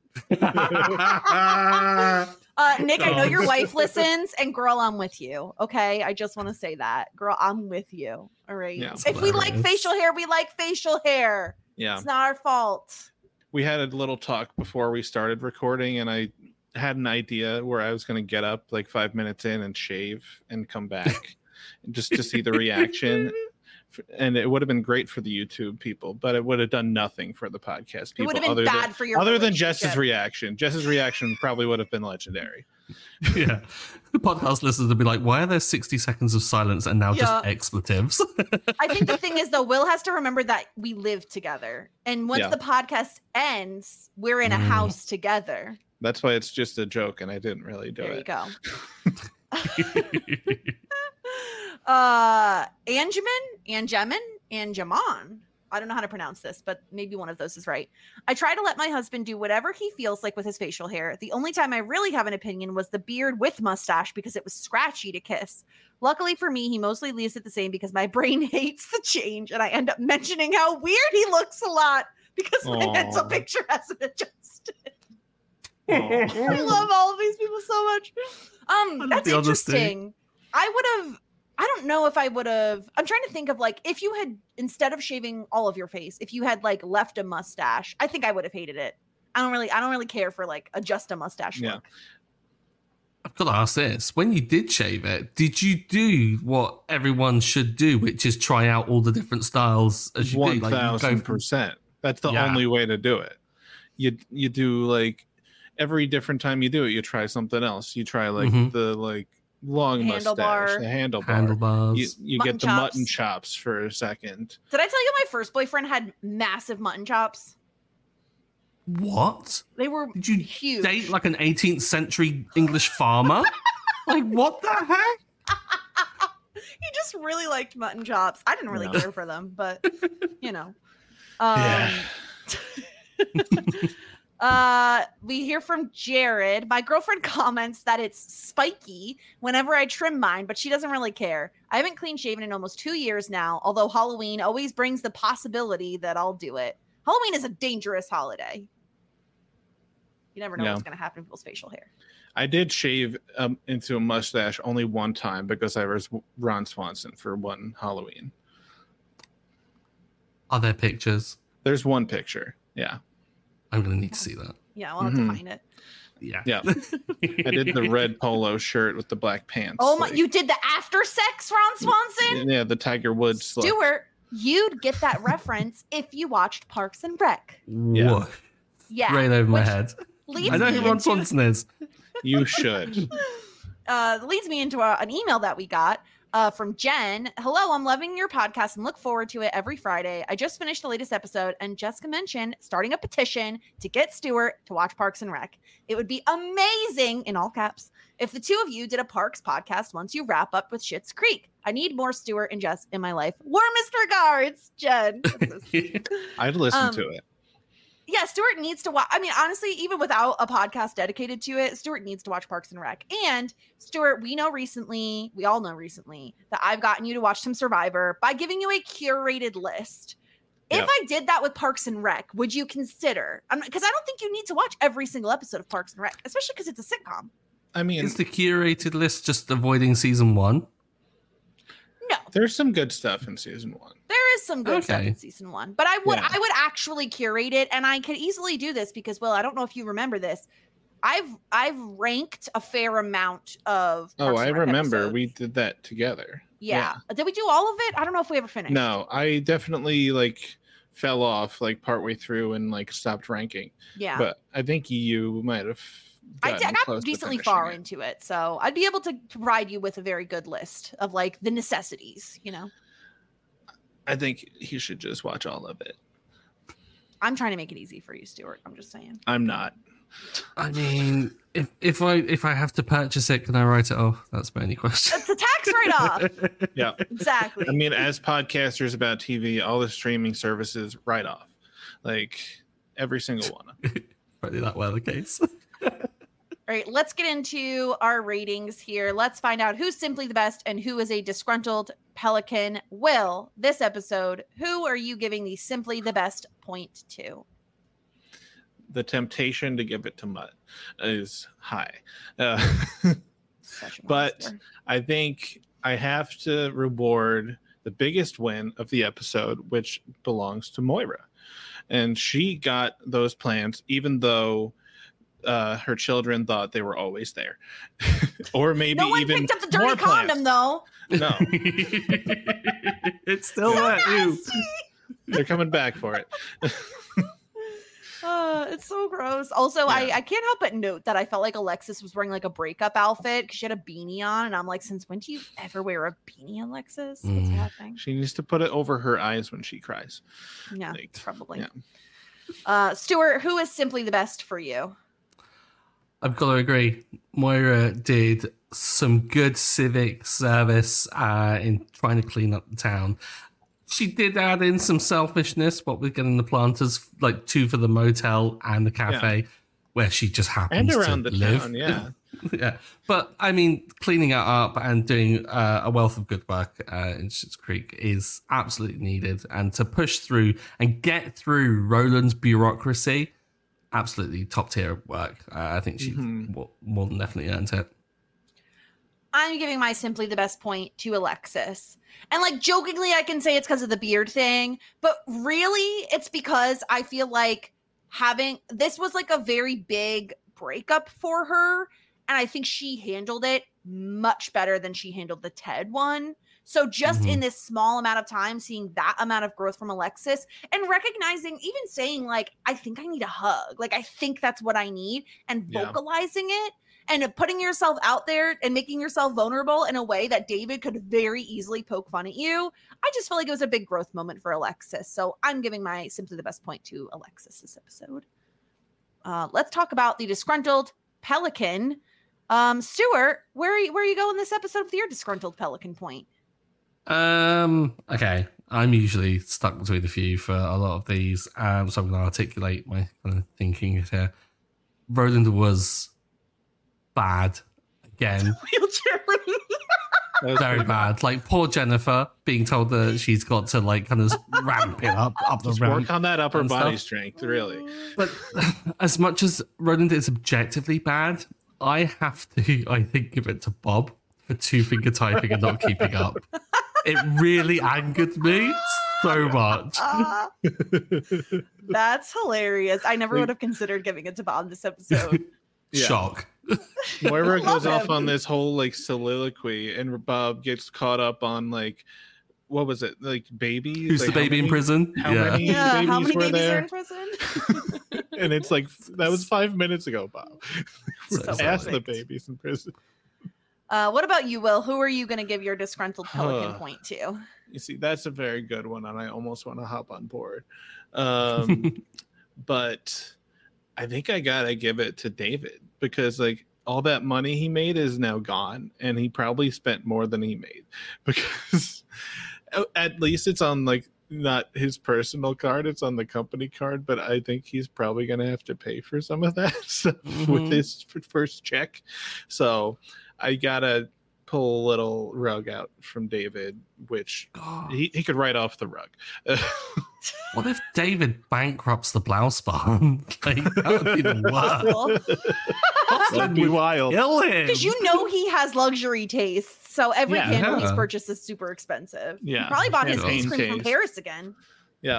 Nick, I know your wife listens, and girl, I'm with you. Okay, I just want to say that, girl, I'm with you. All right. Yeah. If we like Hilarious. facial hair, we like facial hair. Yeah. It's not our fault. We had a little talk before we started recording, and I had an idea where I was going to get up like 5 minutes in and shave and come back just to see the reaction. And it would have been great for the YouTube people, but it would have done nothing for the podcast people. It would have been bad for your other than relationship. Jess's reaction. Jess's reaction probably would have been legendary. Yeah. The podcast listeners would be like, why are there 60 seconds of silence and now Yeah. just expletives? I think the thing is, though, Will has to remember that we live together. And once Yeah. the podcast ends, we're in a house together. That's why it's just a joke, and I didn't really do There you it. go. Anjaman. I don't know how to pronounce this, but maybe one of those is right. I try to let my husband do whatever he feels like with his facial hair. The only time I really have an opinion was the beard with mustache because it was scratchy to kiss. Luckily for me, he mostly leaves it the same because my brain hates the change, and I end up mentioning how weird he looks a lot because my Aw. mental picture hasn't adjusted. Aw. I love all of these people so much. That's the honesty. interesting. I don't know if I would have. I'm trying to think of like if you had, instead of shaving all of your face, if you had like left a mustache, I think I would have hated it. I don't really care for like just a mustache Yeah. look. I've got to ask this. When you did shave it, did you do what everyone should do, which is try out all the different styles as you do? Like, you go from- 1000%. That's the Yeah. only way to do it. You do like every different time you do it, you try something else. You try like Mhm. the like long Handlebar. mustache, the handlebar. handlebars. You Mutton get the chops. mutton chops for a second. Did I tell you my first boyfriend had massive mutton chops? What? They were Did you huge. date like an 18th century English farmer? Like, what the heck? He just really liked mutton chops. I didn't really Yeah. care for them, but you know. Yeah. We hear from Jared. My girlfriend comments that it's spiky whenever I trim mine, but she doesn't really care. I haven't clean shaven in almost 2 years now, although Halloween always brings the possibility that I'll do it. Halloween is a dangerous holiday. You never know Yeah. what's going to happen to people's facial hair. I did shave into a mustache only one time because I was Ron Swanson for one Halloween. Are there pictures? There's one picture. Yeah. I'm going to need to see that. Yeah, I'll have to Mhm. find it. Yeah. Yeah. I did the red polo shirt with the black pants. Oh my! like- You did the after sex, Ron Swanson. Yeah, the Tiger Woods look. Stuart, you'd get that reference if you watched Parks and Rec. Yeah. Woof. Yeah. Right over my head. I know who Ron Swanson is. You should. Leads me into an email that we got from Jen. Hello, I'm loving your podcast and look forward to it every Friday. I just finished the latest episode, and Jessica mentioned starting a petition to get Stuart to watch Parks and Rec. It would be amazing, in all caps, if the two of you did a Parks podcast once you wrap up with Schitt's Creek. I need more Stuart and Jess in my life. Warmest regards, Jen. I'd listen to it. Yeah, Stuart needs to watch. I mean, honestly, even without a podcast dedicated to it, Stuart needs to watch Parks and Rec. And Stuart, we all know recently that I've gotten you to watch some Survivor by giving you a curated list. If I did that with Parks and Rec, would you consider? Because I don't think you need to watch every single episode of Parks and Rec, especially because it's a sitcom. I mean, is the curated list just avoiding season 1? No, there's some good stuff in season 1. There is some good stuff in season 1, but I would actually curate it, and I could easily do this because, Will, I don't know if you remember this. I've ranked a fair amount of. Parks I remember episodes. We did that together. Yeah. Did we do all of it? I don't know if we ever finished. No, I definitely fell off partway through and stopped ranking. Yeah. But I think you might have. I got decently far into it, so I'd be able to provide you with a very good list of the necessities. I think you should just watch all of it. I'm trying to make it easy for you, Stuart. I'm just saying. I'm not. I mean, if I have to purchase it, can I write it off? That's my only question. It's a tax write-off. Yeah, exactly. I mean, as podcasters about TV, all the streaming services write off, every single one. Probably that well the case. All right, let's get into our ratings here. Let's find out who's simply the best and who is a disgruntled pelican. Will, this episode, who are you giving the simply the best point to? The temptation to give it to Mutt is high. But I think I have to reward the biggest win of the episode, which belongs to Moira. And she got those plans, even though her children thought they were always there. Or maybe no one even picked up the dirty condom, though. No. It's still at you. They're coming back for it. It's so gross. Also, I can't help but note that I felt like Alexis was wearing a breakup outfit because she had a beanie on, and I'm like, since when do you ever wear a beanie, Alexis? What's happening? She needs to put it over her eyes when she cries. Yeah, probably. Yeah. Stuart, who is simply the best for you? I've got to agree. Moira did some good civic service in trying to clean up the town. She did add in some selfishness, what with getting the planters, 2 for the motel and the cafe, where she just happens and around to the live. town, yeah. Yeah. But, I mean, cleaning it up and doing a wealth of good work in Schitt's Creek is absolutely needed. And to push through and get through Roland's bureaucracy, absolutely top tier work. I think she more than definitely earned it. I'm giving my simply the best point to Alexis. And jokingly, I can say it's because of the beard thing, but really it's because I feel like this was a very big breakup for her. And I think she handled it much better than she handled the Ted one. So just in this small amount of time, seeing that amount of growth from Alexis and recognizing, even saying I think I need a hug. I think that's what I need, and vocalizing it and putting yourself out there and making yourself vulnerable in a way that David could very easily poke fun at you. I just feel like it was a big growth moment for Alexis. So I'm giving my simply the best point to Alexis this episode. Let's talk about the disgruntled pelican. Stuart, where are you going this episode with your disgruntled pelican point? Okay. I'm usually stuck between a few for a lot of these. So I'm going to articulate my kind of thinking here. Roland was bad again. Very bad. Poor Jennifer being told that she's got to kind of ramp it up the ramp. Work on that upper body strength, really. But as much as Roland is objectively bad, I have to, I think, give it to Bob for 2-finger typing and not keeping up. It really angered me so much. That's hilarious. I never would have considered giving it to Bob this episode. Shock. Moira goes off on this whole soliloquy, and Bob gets caught up on what was it? Babies? Who's the baby in prison? How many babies how many were babies there? are in prison? And it's like, that was 5 minutes ago, Bob. Ask the perfect. babies in prison. What about you, Will? Who are you going to give your disgruntled pelican point to? You see, that's a very good one, and I almost want to hop on board. But I think I gotta give it to David, because like all that money he made is now gone, and he probably spent more than he made, because at least it's on like not his personal card, it's on the company card, but I think he's probably gonna have to pay for some of that stuff with his first check. So I gotta pull a little rug out from David, which he could write off the rug. What if David bankrupts the Blouse Barn? Like, that would be the worst. That'd be wild. Kill him. Because you know he has luxury tastes, so every Yeah. candle he's purchased is super expensive. Yeah. He probably bought his Champagne ice cream from taste. Paris again. Yeah.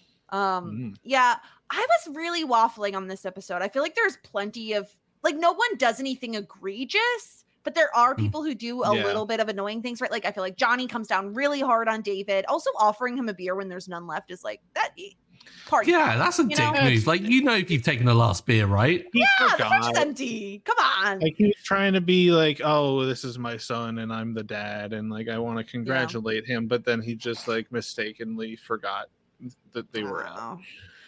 Yeah, I was really waffling on this episode. I feel like there's plenty of like no one does anything egregious, but there are people who do a little bit of annoying things, right? Like I feel like Johnny comes down really hard on David. Also offering him a beer when there's none left is like that party. Yeah, that's a dick move. Like, you know, if you've taken the last beer, right? Yeah, the fridge is empty. Come on. Like he's trying to be like, oh, this is my son and I'm the dad, and like I want to congratulate him, but then he just like mistakenly forgot that they were out.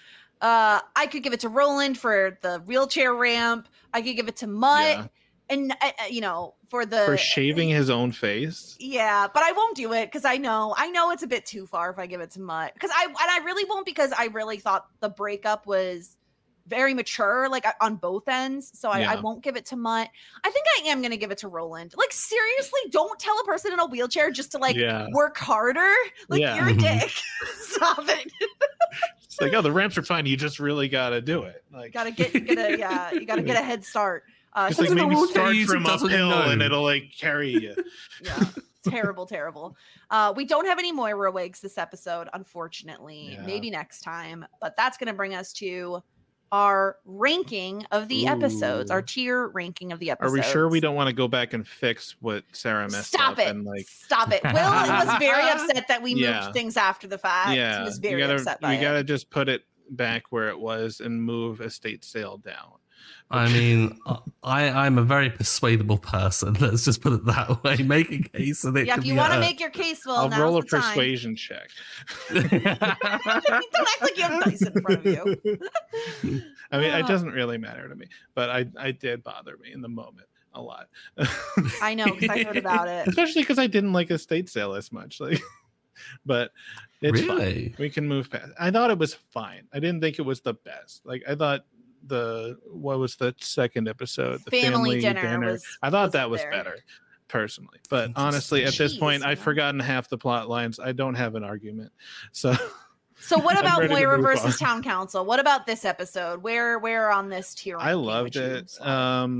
I could give it to Roland for the wheelchair ramp. I could give it to Mutt. And you know, for shaving his own face. Yeah, but I won't do it because I know it's a bit too far if I give it to Mutt. Because I really won't, because I really thought the breakup was very mature, like on both ends. So I won't give it to Mutt. I think I am gonna give it to Roland. Like seriously, don't tell a person in a wheelchair just to like work harder. Like you're a dick. Stop it. It's like, oh, the ramps are fine. You just really gotta do it. Like you gotta get a head start. Just like maybe start from uphill and it'll like carry you. Yeah, terrible. We don't have any Moira wigs this episode, unfortunately. Yeah. Maybe next time, but that's going to bring us to our ranking of the episodes, our tier ranking of the episodes. Are we sure we don't want to go back and fix what Sarah messed up? Stop it. Will was very upset that we moved things after the fact. Yeah, he was very upset by it. You gotta just put it back where it was and move estate sale down. I mean, I'm a very persuadable person. Let's just put it that way. Make a case and it. Yeah, if you want to make your case, Will, I'll roll a persuasion check. Don't act like you have dice in front of you. I mean, it doesn't really matter to me, but I did bother me in the moment a lot. I know, because I heard about it. Especially because I didn't like estate sale as much. Like, but it's Really? fine. We can move past. I thought it was fine. I didn't think it was the best. Like, I thought what was the second episode? The family dinner. I thought that was better, personally. But honestly, at this point, I've forgotten half the plot lines. I don't have an argument. So what about ready to Moira move versus on. Town Council? What about this episode? Where on this tier? I ranking loved would you it. slot?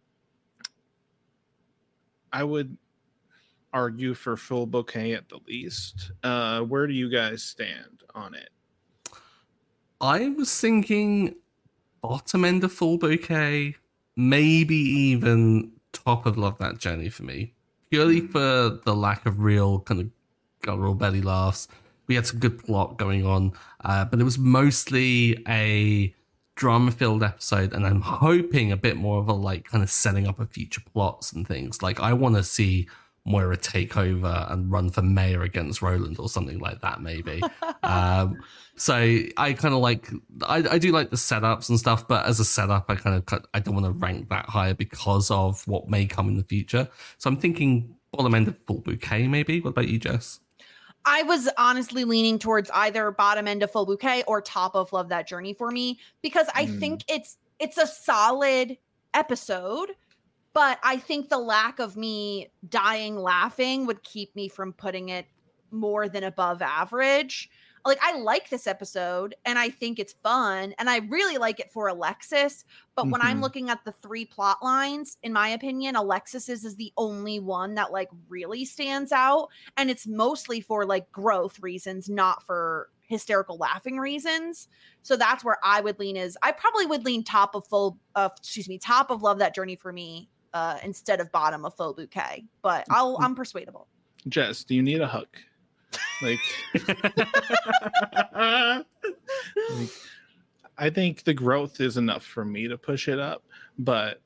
I would argue for full bouquet at the least. Where do you guys stand on it? I was thinking bottom end of full bouquet, maybe even top of Love That Journey for me. Purely for the lack of real kind of guttural belly laughs. We had some good plot going on, but it was mostly a drama-filled episode, and I'm hoping a bit more of a like kind of setting up of future plots and things. Like I want to see Moira take over and run for mayor against Roland or something like that, maybe. So I kind of like, I do like the setups and stuff, but as a setup, I don't want to rank that higher because of what may come in the future. So I'm thinking bottom end of full bouquet, maybe. What about you, Jess? I was honestly leaning towards either bottom end of full bouquet or top of Love That Journey for me, because I think it's a solid episode, but I think the lack of me dying laughing would keep me from putting it more than above average. Like, I like this episode and I think it's fun and I really like it for Alexis. But when I'm looking at the three plot lines, in my opinion, Alexis's is the only one that like really stands out. And it's mostly for like growth reasons, not for hysterical laughing reasons. So that's where I would lean I probably would lean top of Love That Journey for me instead of bottom of full bouquet. But I'm persuadable. Jess, do you need a hug? Like, I think the growth is enough for me to push it up, but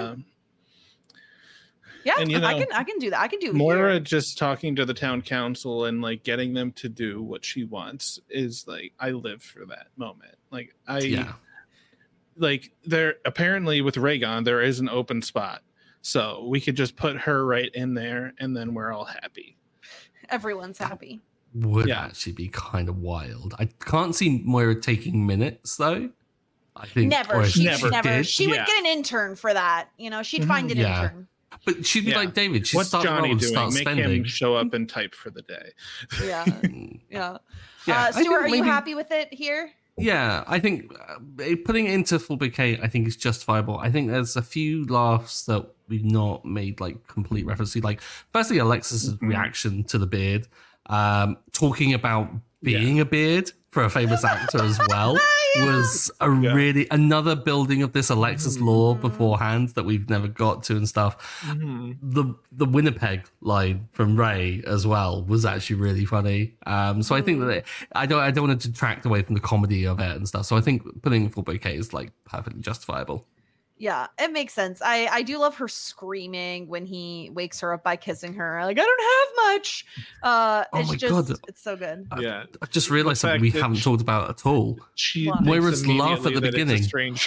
yeah, and, you know, I can do that. I can do Moira here. just talking to the town council and like getting them to do what she wants is like, I live for that moment. Like like there apparently with Rhaegon, there is an open spot. So we could just put her right in there and then we're all happy. Everyone's happy. Would actually be kind of wild. I can't see Moira taking minutes though. I think never. She would Yeah. get an intern for that. You know, she'd find an intern. But she'd be like David. She'd What's start Johnny doing? start Make spending. him show up and type for the day. Yeah. I think Stuart, are you maybe- happy with it here? Yeah, I think putting it into full bouquet, I think is justifiable. I think there's a few laughs that we've not made like complete reference to. Like, firstly, Alexis's reaction to the beard, talking about being a beard for a famous actor as well, was a really another building of this Alexis lore beforehand that we've never got to and stuff. The Winnipeg line from Ray as well was actually really funny. So I think that I don't want to detract away from the comedy of it and stuff. So I think putting full bouquet is like perfectly justifiable. Yeah, it makes sense. I do love her screaming when he wakes her up by kissing her. Like, I don't have much. It's so good. I just realized something we haven't talked about at all. Moira's laugh at the beginning.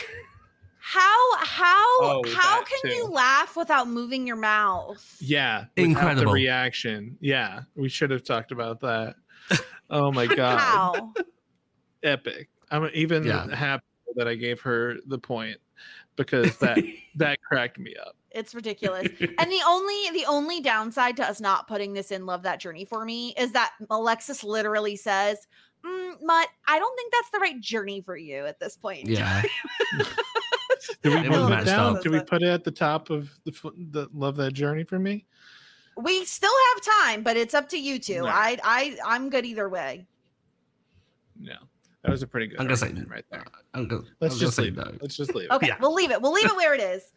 How can you laugh without moving your mouth? Yeah, incredible the reaction. Yeah, we should have talked about that. Oh my god, How? Epic! I'm even happy that I gave her the point because that cracked me up. It's ridiculous. And the only downside to us not putting this in Love That Journey for me is that Alexis literally says, Mutt, I don't think that's the right journey for you at this point. Yeah. Did we put it down? Did we put it at the top of the Love That Journey for me? We still have time, but it's up to you two. No. I'm good either way. No. That was a pretty good argument right there. Let's just leave it. Let's just leave it. Okay, we'll leave it. We'll leave it where it is.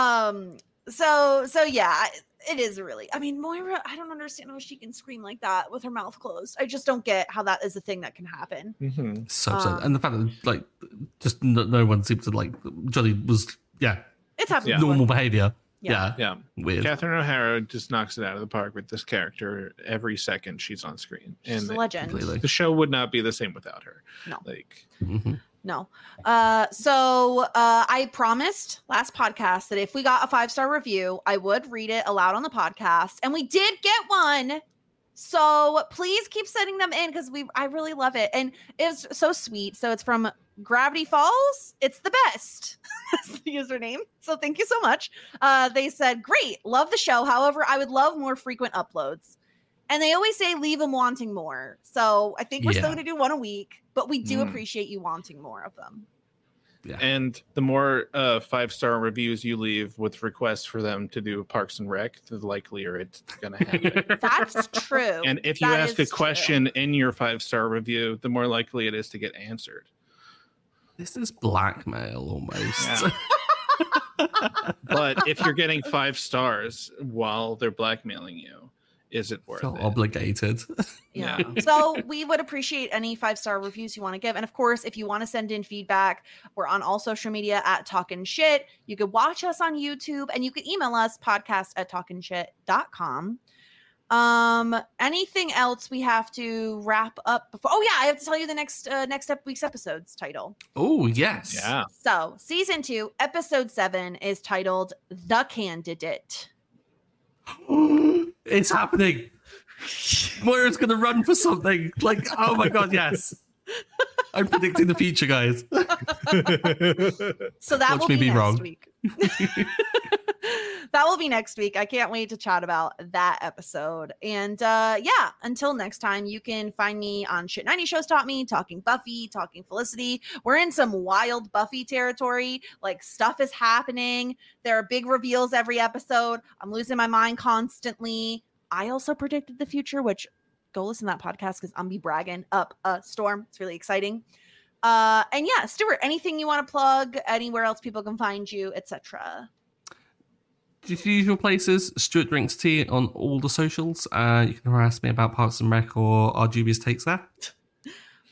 So yeah, it is really. I mean, Moira, I don't understand how she can scream like that with her mouth closed. I just don't get how that is a thing that can happen. Mm-hmm. So and the fact that like just no one seems to like Johnny was it's happening. Normal behavior. Yeah. Weird. Catherine O'Hara just knocks it out of the park with this character every second she's on screen. She's a legend. The show would not be the same without her. No. No. So I promised last podcast that if we got a 5-star review, I would read it aloud on the podcast. And we did get one. So please keep sending them in because I really love it. And it's so sweet. So it's from Gravity Falls. It's the best. That's the username. So thank you so much. They said, great, love the show. However, I would love more frequent uploads. And they always say leave them wanting more. So I think we're still going to do one a week, but we do appreciate you wanting more of them. Yeah. And the more 5-star reviews you leave with requests for them to do Parks and Rec, the likelier it's going to happen. That's true. And if you ask a question in your 5-star review, the more likely it is to get answered. This is blackmail almost. Yeah. But if you're getting 5 stars while they're blackmailing you, is it worth it? Obligated. Yeah. So we would appreciate any 5-star reviews you want to give. And of course, if you want to send in feedback, we're on all social media at Talkin' Shit. You could watch us on YouTube and you could email us podcast@talkinshit.com. Anything else we have to wrap up before? Oh yeah, I have to tell you the next week's episode's title. Oh yes. Yeah. So season 2, episode 7 is titled The Candidate. It's happening. Moira's gonna run for something. Like, oh my god, yes. I'm predicting the future, guys. So that Watch will me be next wrong. week. That will be next week. I can't wait to chat about that episode. And until next time, you can find me on Shit 90 Shows Taught Me, talking Buffy, talking Felicity. We're in some wild Buffy territory. Like, stuff is happening. There are big reveals every episode. I'm losing my mind constantly. I also predicted the future, which go listen to that podcast because I'm be bragging up a storm. It's really exciting. And yeah, Stuart, anything you want to plug, anywhere else people can find you, etc. Just the usual places. Stuart Drinks Tea on all the socials. You can harass me about Parks and Rec or our dubious takes there.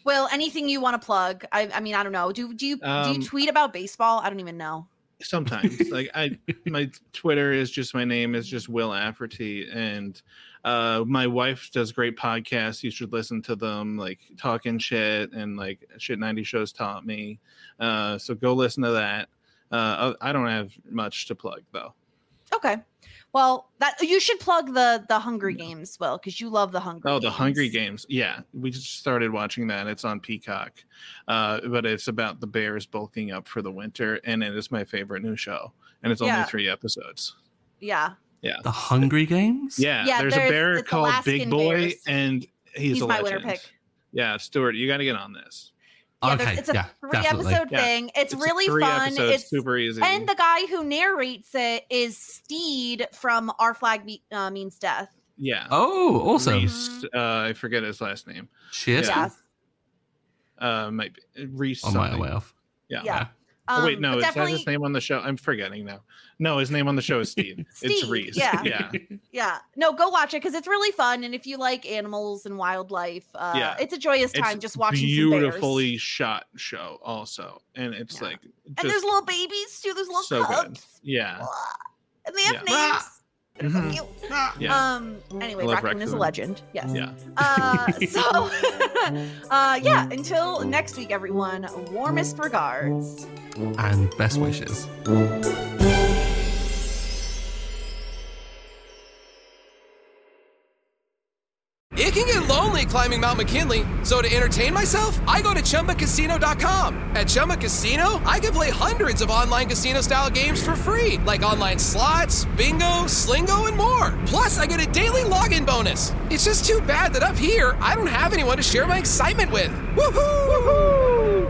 Will, anything you want to plug? I mean, I don't know. Do you tweet about baseball? I don't even know. Sometimes, like my Twitter is just my name is just Will Afferty, and my wife does great podcasts. You should listen to them, like Talking Shit and like Shit 90 Shows Taught Me. So go listen to that. I don't have much to plug though. Okay. Well, that you should plug the Hungry Games, Will, because you love the Hungry Games. Oh, the Hungry Games. Yeah. We just started watching that. It's on Peacock. But it's about the bears bulking up for the winter, and it is my favorite new show. And it's only 3 episodes. Yeah. Yeah. The Hungry Games? Yeah. There's a bear called Alaskan Big Boy, bears. And he's a my legend. winner pick. Yeah, Stuart, you got to get on this. Yeah, okay, it's a 3-episode thing. It's really fun. It's super easy. And the guy who narrates it is Steed from Our Flag Means Death. Yeah. Oh, awesome. Reese, I forget his last name. Shit. Yes. Might be Reese. On my way off. Yeah. Oh, wait, no, is that his name on the show? I'm forgetting now. No, his name on the show is Steve. It's Reese. Yeah. No, go watch it because it's really fun. And if you like animals and wildlife, it's a joyous time just watching beautifully some bears. Shot show also. And it's like and there's little babies too. There's little so cubs. Good. Yeah. And they have names. They're so cute. Yeah. Anyway, Raccoon is a legend. Yes. Yeah. Until next week, everyone, warmest regards. And best wishes. It can get lonely climbing Mount McKinley, so to entertain myself, I go to ChumbaCasino.com. At Chumba Casino, I can play hundreds of online casino-style games for free, like online slots, bingo, Slingo, and more. Plus, I get a daily login bonus. It's just too bad that up here, I don't have anyone to share my excitement with. Woohoo!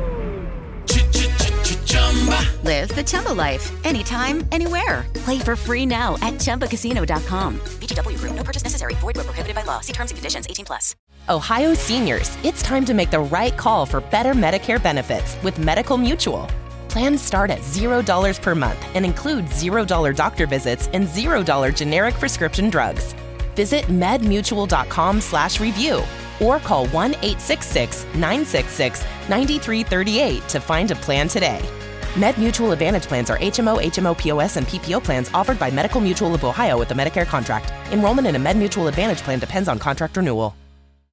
Live the Chumba life. Anytime, anywhere. Play for free now at ChumbaCasino.com. VGW Group. No purchase necessary. Void where prohibited by law. See terms and conditions. 18+. Ohio seniors, it's time to make the right call for better Medicare benefits with Medical Mutual. Plans start at $0 per month and include $0 doctor visits and $0 generic prescription drugs. Visit medmutual.com/review or call 1-866-966-9338 to find a plan today. MedMutual Advantage plans are HMO, HMO, POS, and PPO plans offered by Medical Mutual of Ohio with a Medicare contract. Enrollment in a MedMutual Advantage plan depends on contract renewal.